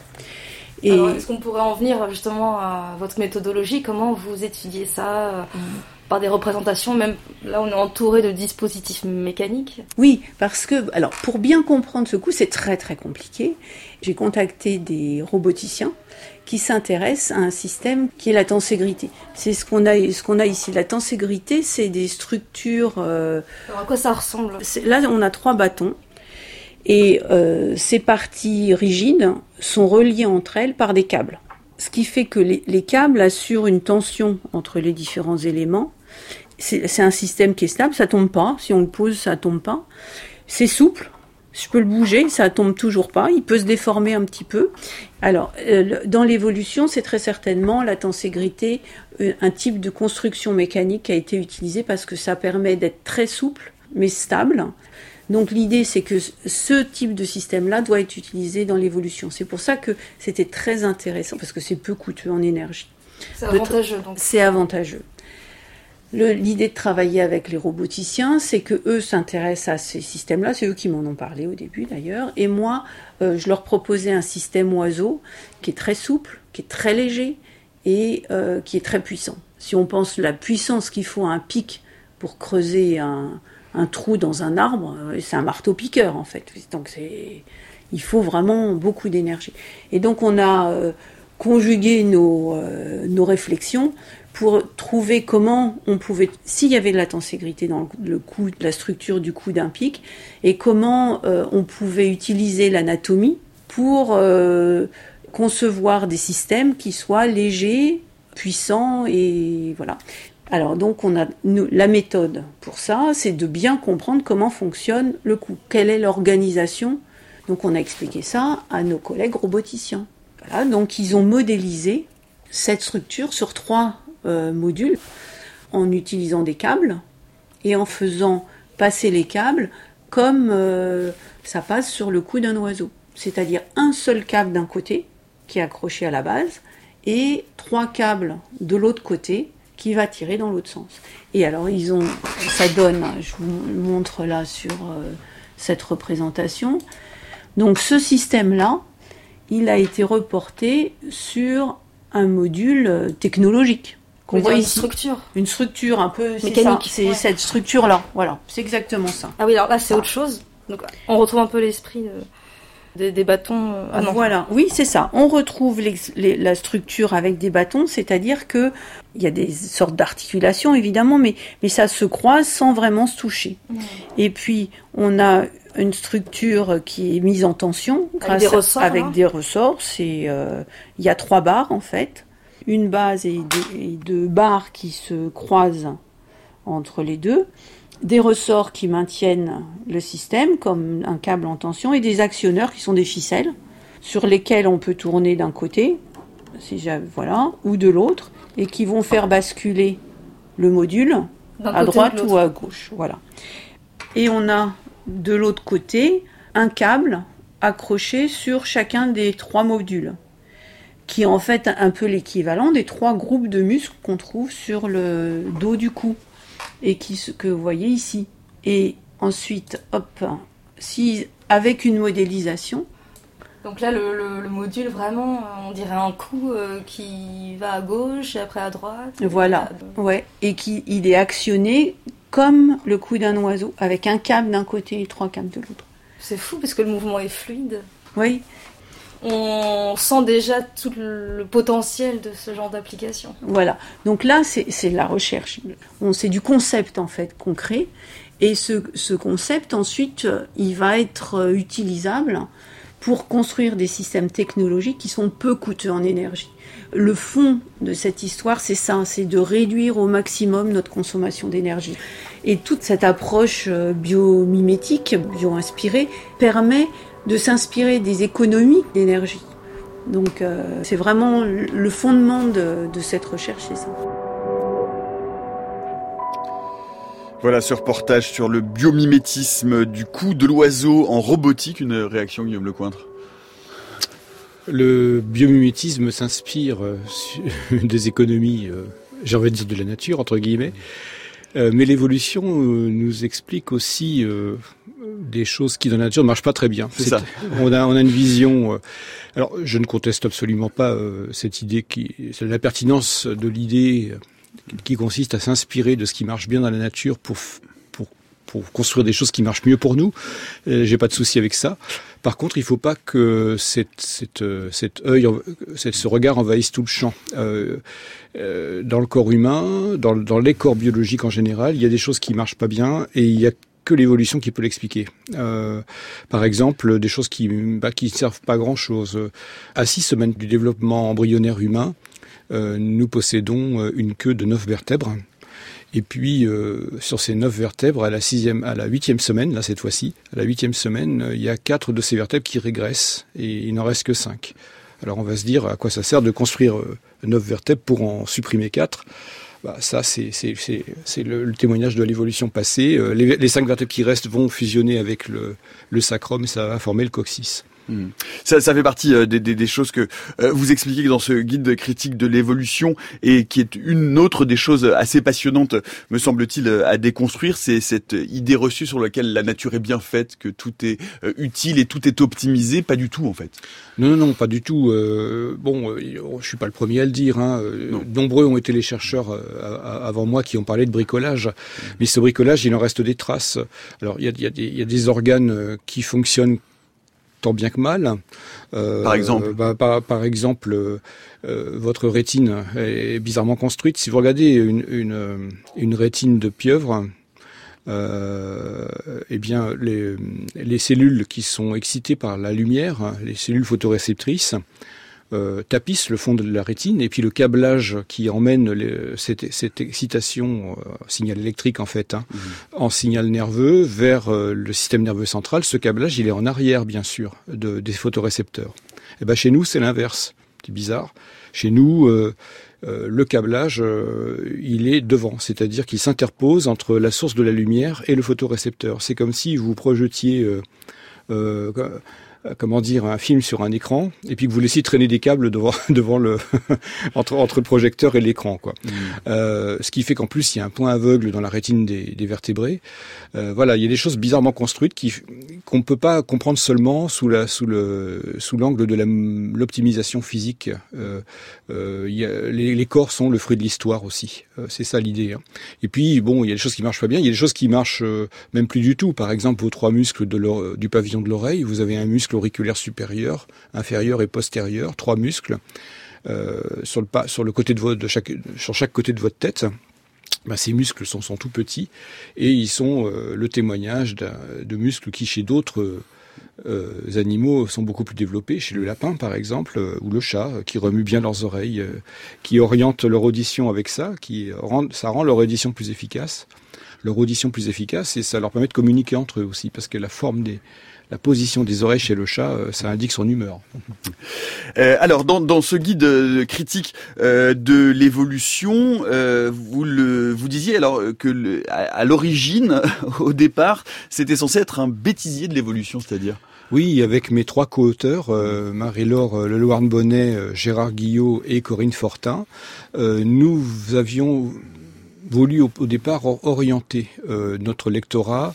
Et alors, est-ce qu'on pourrait en venir justement à votre méthodologie? Comment vous étudiez ça euh, mmh. Par des représentations, même là on est entouré de dispositifs mécaniques? Oui, parce que, alors pour bien comprendre ce coup, c'est très très compliqué. J'ai contacté des roboticiens qui s'intéressent à un système qui est la tenségrité. C'est ce qu'on a, ce qu'on a ici. La tenségrité, c'est des structures... Euh, alors à quoi ça ressemble? Là, on a trois bâtons. Et euh, ces parties rigides sont reliées entre elles par des câbles. Ce qui fait que les, les câbles assurent une tension entre les différents éléments. C'est, c'est un système qui est stable, ça tombe pas. Si on le pose, ça tombe pas. C'est souple. Je peux le bouger, ça tombe toujours pas. Il peut se déformer un petit peu. Alors, euh, dans l'évolution, c'est très certainement la tenségrité, euh, un type de construction mécanique qui a été utilisé parce que ça permet d'être très souple, mais stable. Donc l'idée, c'est que ce type de système-là doit être utilisé dans l'évolution. C'est pour ça que c'était très intéressant, parce que c'est peu coûteux en énergie. C'est avantageux, donc. C'est avantageux. Le, l'idée de travailler avec les roboticiens, c'est que eux s'intéressent à ces systèmes-là. C'est eux qui m'en ont parlé au début, d'ailleurs. Et moi, euh, je leur proposais un système oiseau qui est très souple, qui est très léger et euh, qui est très puissant. Si on pense la puissance qu'il faut à un pic pour creuser un, un trou dans un arbre, c'est un marteau-piqueur en fait. Donc c'est, il faut vraiment beaucoup d'énergie. Et donc on a euh, conjugué nos, euh, nos réflexions pour trouver comment on pouvait, s'il y avait de la tenségrité dans le, le coup, la structure du cou d'un pic, et comment euh, on pouvait utiliser l'anatomie pour euh, concevoir des systèmes qui soient légers, puissants et voilà. Alors donc on a nous, la méthode pour ça, c'est de bien comprendre comment fonctionne le cou, quelle est l'organisation. Donc on a expliqué ça à nos collègues roboticiens. Voilà, donc ils ont modélisé cette structure sur trois euh, modules en utilisant des câbles et en faisant passer les câbles comme euh, ça passe sur le cou d'un oiseau. C'est-à-dire un seul câble d'un côté qui est accroché à la base et trois câbles de l'autre côté qui va tirer dans l'autre sens. Et alors ils ont, ça donne, je vous montre là sur euh, cette représentation. Donc ce système-là, il a été reporté sur un module technologique. Qu'on voit une ici. structure. Une structure un peu mécanique. C'est, c'est ouais. cette structure-là. Voilà, c'est exactement ça. Ah oui, alors là c'est ah. autre chose. Donc on retrouve un peu l'esprit de, des, des bâtons. Euh, ah non. Voilà, oui c'est ça. On retrouve les, les, la structure avec des bâtons, c'est-à-dire que il y a des sortes d'articulations évidemment, mais mais ça se croise sans vraiment se toucher. Mmh. Et puis on a une structure qui est mise en tension grâce avec des ressorts. À, avec hein. des ressorts. C'est euh, il y a trois barres en fait, une base et deux, et deux barres qui se croisent entre les deux, des ressorts qui maintiennent le système comme un câble en tension et des actionneurs qui sont des ficelles sur lesquels on peut tourner d'un côté, si voilà, ou de l'autre et qui vont faire basculer le module d'un à droite ou à gauche. Voilà. Et on a de l'autre côté un câble accroché sur chacun des trois modules, qui est en fait un peu l'équivalent des trois groupes de muscles qu'on trouve sur le dos du cou, et qui, que vous voyez ici. Et ensuite, hop, si, avec une modélisation. Donc là, le, le, le module, vraiment, on dirait un cou euh, qui va à gauche, et après à droite. Voilà, à... ouais, et qui il est actionné comme le cou d'un oiseau, avec un câble d'un côté et trois câbles de l'autre. C'est fou, parce que le mouvement est fluide. Oui. On sent déjà tout le potentiel de ce genre d'application. Voilà. Donc là, c'est, c'est la recherche. On, c'est du concept, en fait, concret. Et ce, ce concept, ensuite, il va être utilisable pour construire des systèmes technologiques qui sont peu coûteux en énergie. Le fond de cette histoire, c'est ça, c'est de réduire au maximum notre consommation d'énergie. Et toute cette approche biomimétique, bio-inspirée, permet de s'inspirer des économies d'énergie. Donc euh, c'est vraiment le fondement de, de cette recherche, c'est ça. Voilà ce reportage sur le biomimétisme du cou de l'oiseau en robotique. Une réaction, Guillaume Lecointre? Le biomimétisme s'inspire euh, des économies, euh, j'ai envie de dire de la nature, entre guillemets. Euh, mais l'évolution euh, nous explique aussi euh, des choses qui dans la nature ne marchent pas très bien. C'est, c'est ça. On a, on a une vision... Euh, alors, je ne conteste absolument pas euh, cette idée, qui, c'est la pertinence de l'idée euh, qui consiste à s'inspirer de ce qui marche bien dans la nature pour, pour, pour construire des choses qui marchent mieux pour nous. Euh, j'ai pas de souci avec ça. Par contre, il ne faut pas que cette, cette, cet œil, cette, ce regard envahisse tout le champ. Euh, euh, dans le corps humain, dans, dans les corps biologiques en général, il y a des choses qui marchent pas bien et il y a que l'évolution qui peut l'expliquer. Euh, par exemple, des choses qui bah, qui servent pas grand-chose. À six semaines du développement embryonnaire humain, euh, nous possédons une queue de neuf vertèbres. Et puis, euh, sur ces neuf vertèbres, à la sixième, à la huitième semaine, là, cette fois-ci, à la huitième semaine, euh, il y a quatre de ces vertèbres qui régressent, et il n'en reste que cinq. Alors, on va se dire, à quoi ça sert de construire euh, neuf vertèbres pour en supprimer quatre? Bah, ça, c'est, c'est, c'est, c'est le, le témoignage de l'évolution passée. Euh, les, les cinq vertèbres qui restent vont fusionner avec le, le sacrum, et ça va former le coccyx. Mmh. Ça, ça fait partie euh, des, des, des choses que euh, vous expliquez dans ce guide critique de l'évolution et qui est une autre des choses assez passionnantes, me semble-t-il, à déconstruire, c'est cette idée reçue sur laquelle la nature est bien faite, que tout est euh, utile et tout est optimisé. Pas du tout, en fait. Non, non, non, pas du tout. Euh, bon, euh, je suis pas le premier à le dire. Hein. Nombreux ont été les chercheurs euh, avant moi qui ont parlé de bricolage, mmh. mais ce bricolage, il en reste des traces. Alors, il y a, il y a des, il y a des organes qui fonctionnent tant bien que mal. Euh, par exemple bah, par, par exemple, euh, votre rétine est bizarrement construite. Si vous regardez une, une, une rétine de pieuvre, euh, eh bien, les, les cellules qui sont excitées par la lumière, les cellules photoréceptrices, Euh, tapissent le fond de la rétine, et puis le câblage qui emmène les, cette, cette excitation, euh, signal électrique en fait, hein, mmh. en signal nerveux vers euh, le système nerveux central, ce câblage il est en arrière bien sûr de, des photorécepteurs. Et ben chez nous c'est l'inverse, c'est bizarre. Chez nous euh, euh, le câblage euh, il est devant, c'est-à-dire qu'il s'interpose entre la source de la lumière et le photorécepteur. C'est comme si vous projetiez euh, euh, comment dire, un film sur un écran, et puis que vous laissiez traîner des câbles devant, devant le, entre, entre le projecteur et l'écran, quoi. Mmh. Euh, ce qui fait qu'en plus, il y a un point aveugle dans la rétine des, des vertébrés. Euh, voilà, il y a des choses bizarrement construites qui, qu'on ne peut pas comprendre seulement sous la, sous le, sous l'angle de la, l'optimisation physique. Euh, euh, il y a, les, les corps sont le fruit de l'histoire aussi. Euh, c'est ça l'idée, hein. Et puis, bon, il y a des choses qui marchent pas bien, il y a des choses qui marchent euh, même plus du tout. Par exemple, vos trois muscles de du pavillon de l'oreille, vous avez un muscle auriculaire supérieur, inférieur et postérieur, trois muscles euh, sur le pas, sur le côté de votre, de chaque, sur chaque côté de votre tête. Ben, ces muscles sont, sont tout petits et ils sont euh, le témoignage de muscles qui chez d'autres euh, animaux sont beaucoup plus développés. Chez le lapin par exemple euh, ou le chat euh, qui remuent bien leurs oreilles, euh, qui orientent leur audition avec ça, qui rend, ça rend leur audition plus efficace. Leur audition plus efficace et ça leur permet de communiquer entre eux aussi parce que la forme des La position des oreilles chez le chat, ça indique son humeur. Euh, alors, dans, dans ce guide euh, critique euh, de l'évolution, euh, vous le, vous disiez alors que le, à, à l'origine, au départ, c'était censé être un bêtisier de l'évolution, c'est-à-dire. Oui, avec mes trois co-auteurs, euh, Marie-Laure Lelouarn-Bonnet, euh, Gérard Guillot et Corinne Fortin, euh, nous avions voulu au, au départ orienter euh, notre lectorat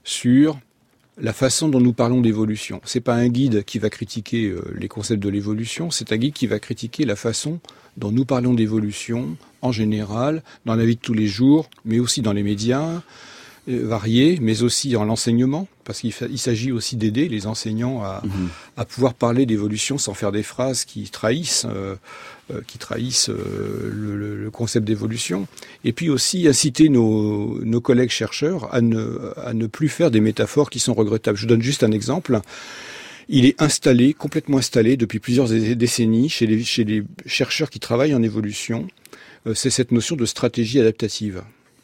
sur la façon dont nous parlons d'évolution. C'est pas un guide qui va critiquer euh, les concepts de l'évolution, c'est un guide qui va critiquer la façon dont nous parlons d'évolution en général, dans la vie de tous les jours, mais aussi dans les médias euh, variés, mais aussi dans l'enseignement, parce qu'il il s'agit aussi d'aider les enseignants à, mmh. à pouvoir parler d'évolution sans faire des phrases qui trahissent, euh, euh, qui trahissent euh, le, le concept d'évolution. Et puis aussi inciter nos, nos collègues chercheurs à ne, à ne plus faire des métaphores qui sont regrettables. Je vous donne juste un exemple. Il est installé, complètement installé depuis plusieurs décennies chez les, chez les chercheurs qui travaillent en évolution. Euh, c'est cette notion de stratégie adaptative.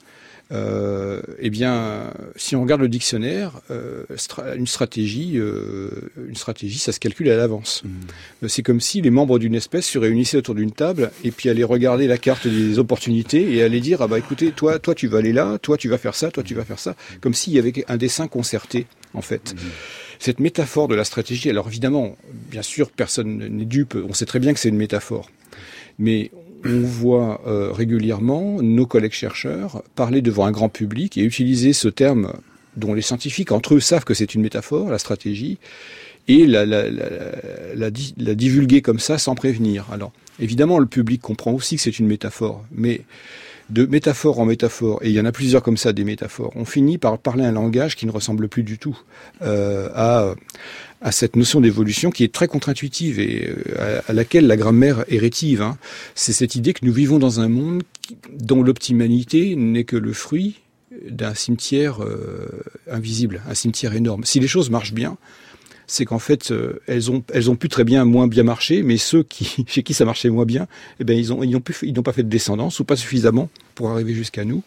Euh, eh bien, si on regarde le dictionnaire, euh, stra- une stratégie, euh, une stratégie, ça se calcule à l'avance. Mmh. C'est comme si les membres d'une espèce se réunissaient autour d'une table et puis allaient regarder la carte des opportunités et allaient dire ah bah écoutez, toi, toi tu vas aller là, toi tu vas faire ça, toi tu vas faire ça, comme s'il y avait un dessin concerté en fait. Mmh. Cette métaphore de la stratégie, alors évidemment, bien sûr, personne n'est dupe. On sait très bien que c'est une métaphore, mais on voit euh, régulièrement nos collègues chercheurs parler devant un grand public et utiliser ce terme dont les scientifiques entre eux savent que c'est une métaphore, la stratégie, et la, la, la, la, la divulguer comme ça sans prévenir. Alors, évidemment, le public comprend aussi que c'est une métaphore, mais de métaphore en métaphore, et il y en a plusieurs comme ça, des métaphores, on finit par parler un langage qui ne ressemble plus du tout euh, à... à cette notion d'évolution qui est très contre-intuitive et à, à laquelle la grammaire est rétive. Hein. C'est cette idée que nous vivons dans un monde qui, dont l'optimalité n'est que le fruit d'un cimetière euh, invisible, un cimetière énorme. Si les choses marchent bien, c'est qu'en fait, euh, elles ont elles ont pu très bien moins bien marcher, mais ceux qui chez qui ça marchait moins bien, eh ben ils ont ils n'ont plus ils n'ont pas fait de descendance ou pas suffisamment pour arriver jusqu'à nous.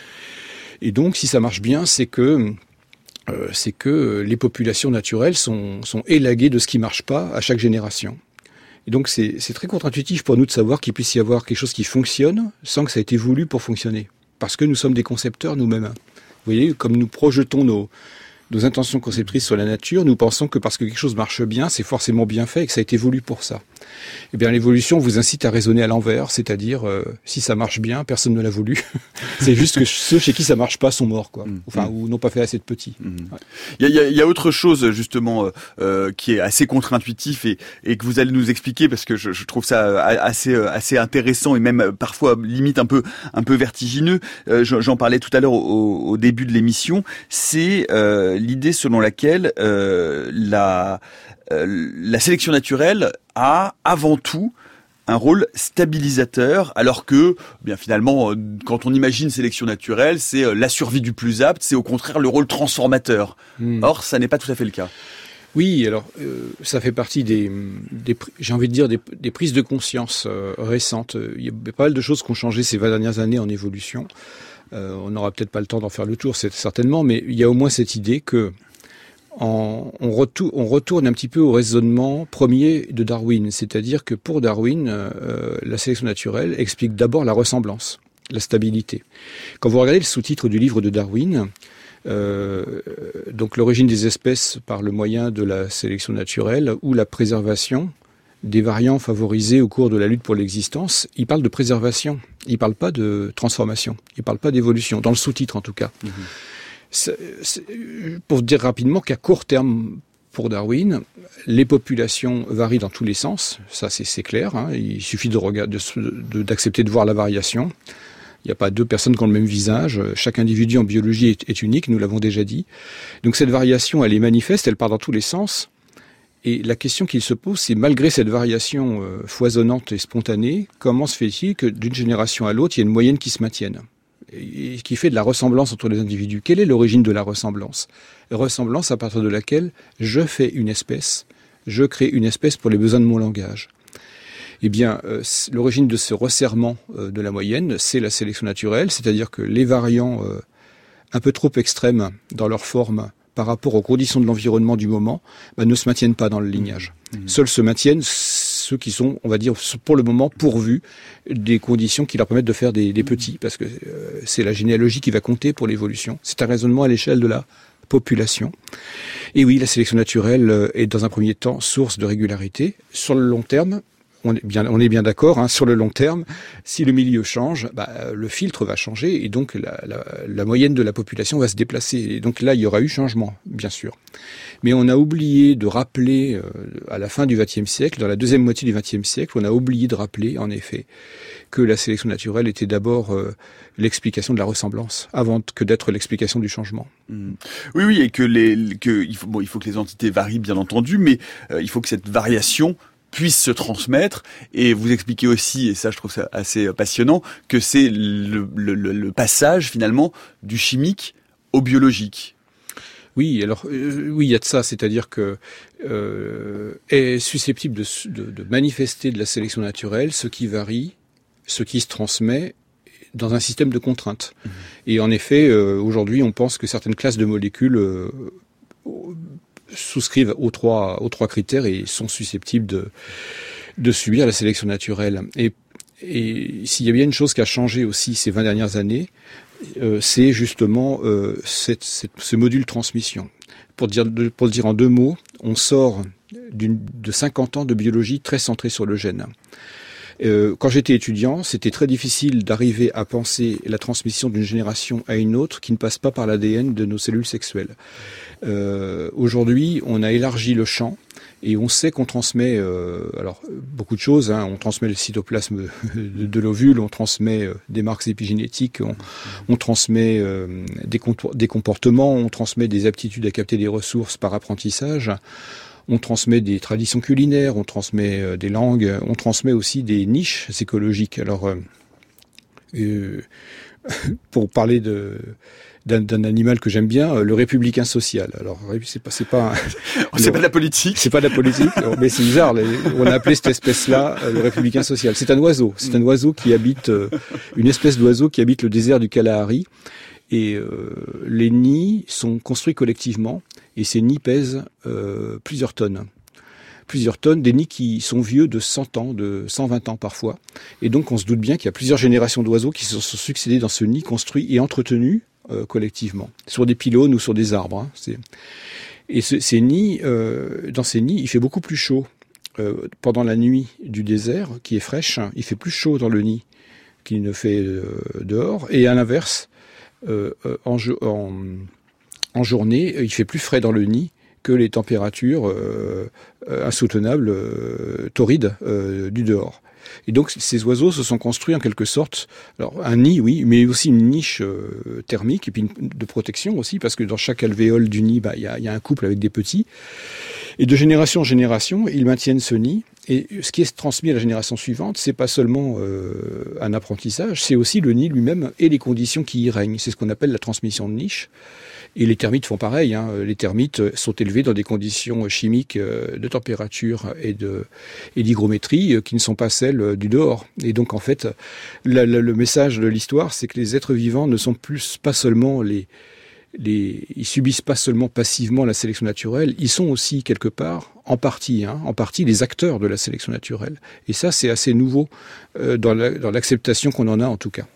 Et donc, si ça marche bien, c'est que Euh, c'est que les populations naturelles sont, sont élaguées de ce qui marche pas à chaque génération. Et donc c'est, c'est très contre-intuitif pour nous de savoir qu'il puisse y avoir quelque chose qui fonctionne sans que ça ait été voulu pour fonctionner. Parce que nous sommes des concepteurs nous-mêmes. Vous voyez, comme nous projetons nos, nos intentions conceptrices sur la nature, nous pensons que parce que quelque chose marche bien, c'est forcément bien fait et que ça a été voulu pour ça. Eh bien, l'évolution vous incite à raisonner à l'envers, c'est-à-dire, euh, si ça marche bien, personne ne l'a voulu. C'est juste que ceux chez qui ça marche pas sont morts, quoi. Enfin, mmh. ou n'ont pas fait assez de petits. Mmh. Ouais. Il y a, il y a autre chose, justement, euh, qui est assez contre-intuitif et, et que vous allez nous expliquer parce que je, je trouve ça assez, assez intéressant et même parfois limite un peu, un peu vertigineux. Euh, j'en parlais tout à l'heure au, au début de l'émission. C'est euh, l'idée selon laquelle euh, la, euh, la sélection naturelle a avant tout un rôle stabilisateur, alors que, bien finalement, quand on imagine sélection naturelle, c'est la survie du plus apte, c'est au contraire le rôle transformateur. Mmh. Or, ça n'est pas tout à fait le cas. Oui, alors euh, ça fait partie des, des j'ai envie de dire des, des prises de conscience euh, récentes. Il y a pas mal de choses qui ont changé ces vingt dernières années en évolution. Euh, on n'aura peut-être pas le temps d'en faire le tour, c'est certainement, mais il y a au moins cette idée que En, on, retourne, on retourne un petit peu au raisonnement premier de Darwin, c'est-à-dire que pour Darwin, euh, la sélection naturelle explique d'abord la ressemblance, la stabilité. Quand vous regardez le sous-titre du livre de Darwin, euh, donc l'origine des espèces par le moyen de la sélection naturelle ou la préservation des variants favorisés au cours de la lutte pour l'existence, il parle de préservation, il parle pas de transformation, il parle pas d'évolution, dans le sous-titre en tout cas. Mmh. C'est, c'est, pour dire rapidement qu'à court terme, pour Darwin, les populations varient dans tous les sens. Ça, c'est, c'est clair. Hein. Il suffit de regarder, de, de, d'accepter de voir la variation. Il n'y a pas deux personnes qui ont le même visage. Chaque individu en biologie est, est unique, nous l'avons déjà dit. Donc cette variation, elle est manifeste, elle part dans tous les sens. Et la question qu'il se pose, c'est malgré cette variation euh, foisonnante et spontanée, comment se fait-il que d'une génération à l'autre, il y a une moyenne qui se maintienne ? Et qui fait de la ressemblance entre les individus. Quelle est l'origine de la ressemblance ? Ressemblance à partir de laquelle je fais une espèce, je crée une espèce pour les besoins de mon langage. Eh bien, euh, l'origine de ce resserrement euh, de la moyenne, c'est la sélection naturelle, c'est-à-dire que les variants euh, un peu trop extrêmes dans leur forme par rapport aux conditions de l'environnement du moment, bah, ne se maintiennent pas dans le lignage. Mmh. Seuls se maintiennent ceux qui sont, on va dire, pour le moment pourvus des conditions qui leur permettent de faire des, des petits, parce que euh, c'est la généalogie qui va compter pour l'évolution. C'est un raisonnement à l'échelle de la population. Et oui, la sélection naturelle est dans un premier temps source de régularité. Sur le long terme, on est bien, on est bien d'accord, hein, sur le long terme, si le milieu change, bah, le filtre va changer et donc la, la, la moyenne de la population va se déplacer. Et donc là, il y aura eu changement, bien sûr. Mais on a oublié de rappeler, euh, à la fin du vingtième siècle, dans la deuxième moitié du vingtième siècle, on a oublié de rappeler, en effet, que la sélection naturelle était d'abord euh, l'explication de la ressemblance, avant que d'être l'explication du changement. Mmh. Oui, oui, et que les, que il faut, bon, il faut que les entités varient, bien entendu, mais euh, il faut que cette variation puisse se transmettre, et vous expliquez aussi, et ça je trouve ça assez passionnant, que c'est le, le, le passage finalement du chimique au biologique. Oui, alors euh, oui, il y a de ça, c'est-à-dire que euh, est susceptible de, de, de manifester de la sélection naturelle ce qui varie, ce qui se transmet dans un système de contraintes. Mmh. Et en effet, euh, aujourd'hui, on pense que certaines classes de molécules euh, souscrivent aux trois, aux trois critères et sont susceptibles de, de subir la sélection naturelle. Et, et s'il y a bien une chose qui a changé aussi ces vingt dernières années, euh, c'est justement euh, cette, cette, ce module transmission. Pour dire, pour le dire en deux mots, on sort d'une, de cinquante ans de biologie très centrée sur le gène. Euh, quand j'étais étudiant, c'était très difficile d'arriver à penser la transmission d'une génération à une autre qui ne passe pas par l'A D N de nos cellules sexuelles. Euh, aujourd'hui, on a élargi le champ et on sait qu'on transmet euh, alors beaucoup de choses. Hein. On transmet le cytoplasme de, de l'ovule, on transmet euh, des marques épigénétiques, on, on transmet euh, des, des comportements, on transmet des aptitudes à capter des ressources par apprentissage. On transmet des traditions culinaires, on transmet euh, des langues, on transmet aussi des niches écologiques. Alors, euh, euh, pour parler de, d'un, d'un animal que j'aime bien, euh, le républicain social. Alors, c'est pas, c'est pas, un, c'est non, pas de la politique. C'est pas de la politique, mais c'est bizarre. On a appelé cette espèce-là euh, le républicain social. C'est un oiseau. C'est un oiseau qui habite, euh, une espèce d'oiseau qui habite le désert du Kalahari. Et euh, les nids sont construits collectivement et ces nids pèsent euh, plusieurs tonnes. plusieurs tonnes, des nids qui sont vieux de cent ans, de cent vingt ans parfois. Et donc on se doute bien qu'il y a plusieurs générations d'oiseaux qui se sont succédés dans ce nid construit et entretenu euh, collectivement, sur des pylônes ou sur des arbres. Hein. C'est... Et ce, ces nids, euh, dans ces nids, il fait beaucoup plus chaud. Euh, pendant la nuit du désert, qui est fraîche, il fait plus chaud dans le nid qu'il ne fait euh, dehors. Et à l'inverse, euh, en, en, en journée, il fait plus frais dans le nid que les températures euh, insoutenables, euh, torrides euh, du dehors. Et donc ces oiseaux se sont construits en quelque sorte, alors un nid oui, mais aussi une niche euh, thermique et puis une, de protection aussi, parce que dans chaque alvéole du nid, bah, y a, y a un couple avec des petits. Et de génération en génération, ils maintiennent ce nid. Et ce qui est transmis à la génération suivante, c'est pas seulement euh, un apprentissage, c'est aussi le nid lui-même et les conditions qui y règnent. C'est ce qu'on appelle la transmission de niche. Et les termites font pareil. Hein. Les termites sont élevés dans des conditions chimiques de température et de et d'hygrométrie qui ne sont pas celles du dehors. Et donc en fait, la, la, le message de l'histoire, c'est que les êtres vivants ne sont plus pas seulement les les ils subissent pas seulement passivement la sélection naturelle, ils sont aussi quelque part en partie, hein, en partie les acteurs de la sélection naturelle. Et ça, c'est assez nouveau euh, dans, la, dans l'acceptation qu'on en a, en tout cas.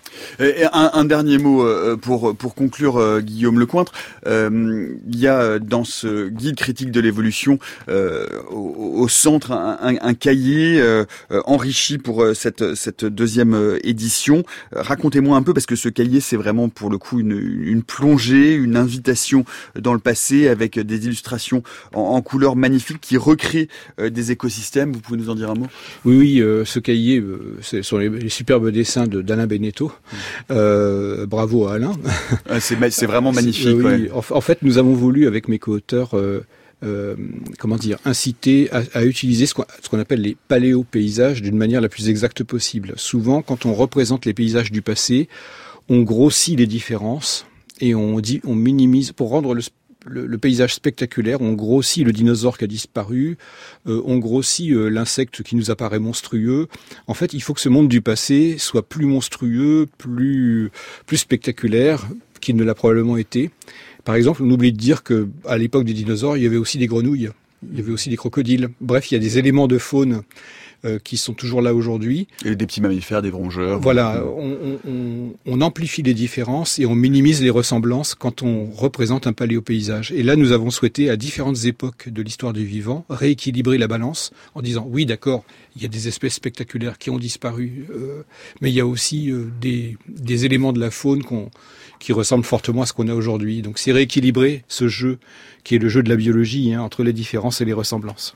Et un, un dernier mot euh, pour pour conclure, euh, Guillaume Lecointre. Euh, il y a dans ce guide critique de l'évolution euh, au, au centre un, un, un cahier euh, enrichi pour cette cette deuxième édition. Racontez-moi un peu, parce que ce cahier, c'est vraiment pour le coup une, une plongée, une invitation dans le passé avec des illustrations en, en couleurs magnifiques qui recrée euh, des écosystèmes. Vous pouvez nous en dire un mot ? Oui, oui, euh, ce cahier, euh, ce sont les, les superbes dessins de, d'Alain Beneteau. Mmh. Euh, bravo à Alain. Ah, c'est, c'est vraiment magnifique. C'est, ouais. oui, en, en fait, nous avons voulu, avec mes co-auteurs, euh, euh, comment dire, inciter à, à utiliser ce qu'on, ce qu'on appelle les paléopaysages d'une manière la plus exacte possible. Souvent, quand on représente les paysages du passé, on grossit les différences et on dit, on minimise pour rendre le Le, le paysage spectaculaire. On grossit le dinosaure qui a disparu, euh, on grossit euh, l'insecte qui nous apparaît monstrueux. En fait, il faut que ce monde du passé soit plus monstrueux, plus plus spectaculaire qu'il ne l'a probablement été. Par exemple, on oublie de dire que à l'époque des dinosaures, il y avait aussi des grenouilles, il y avait aussi des crocodiles. Bref, il y a des éléments de faune Euh, qui sont toujours là aujourd'hui. Et des petits mammifères, des rongeurs. Voilà, on, on, on amplifie les différences et on minimise les ressemblances quand on représente un paléopaysage. Et là, nous avons souhaité, à différentes époques de l'histoire du vivant, rééquilibrer la balance en disant, oui, d'accord, il y a des espèces spectaculaires qui ont disparu, euh, mais il y a aussi euh, des, des éléments de la faune qu'on, qui ressemblent fortement à ce qu'on a aujourd'hui. Donc c'est rééquilibrer ce jeu, qui est le jeu de la biologie, hein, entre les différences et les ressemblances.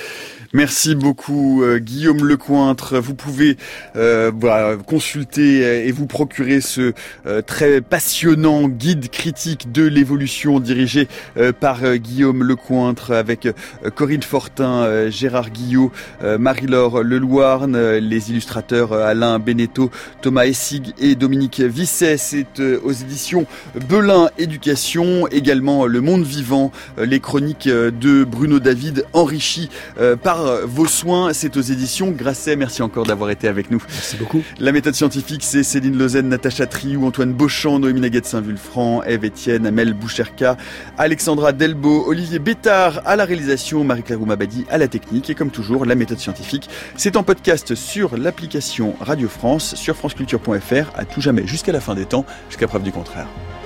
Merci beaucoup euh, Guillaume Lecointre. Vous pouvez euh, voilà, consulter et vous procurer ce euh, très passionnant guide critique de l'évolution dirigé euh, par euh, Guillaume Lecointre avec euh, Corinne Fortin, euh, Gérard Guillot, euh, Marie-Laure Lelouarn, euh, les illustrateurs euh, Alain Beneteau, Thomas Essig et Dominique Visset. C'est euh, aux éditions Belin Éducation. Également euh, Le Monde Vivant, euh, les chroniques euh, de Bruno David enrichies euh, par vos soins, c'est aux éditions Grasset. Merci encore d'avoir été avec nous. Merci beaucoup. La méthode scientifique, c'est Céline Lozen, Natacha Triou, Antoine Beauchamp, Noémie Naguet-Saint-Vulfranc, Ève Etienne, Amel Boucherka, Alexandra Delbo, Olivier Bétard à la réalisation, Marie-Claire Oumabadi à la technique. Et comme toujours, la méthode scientifique, c'est en podcast sur l'application Radio France, sur franceculture point f r, à tout jamais, jusqu'à la fin des temps, jusqu'à preuve du contraire.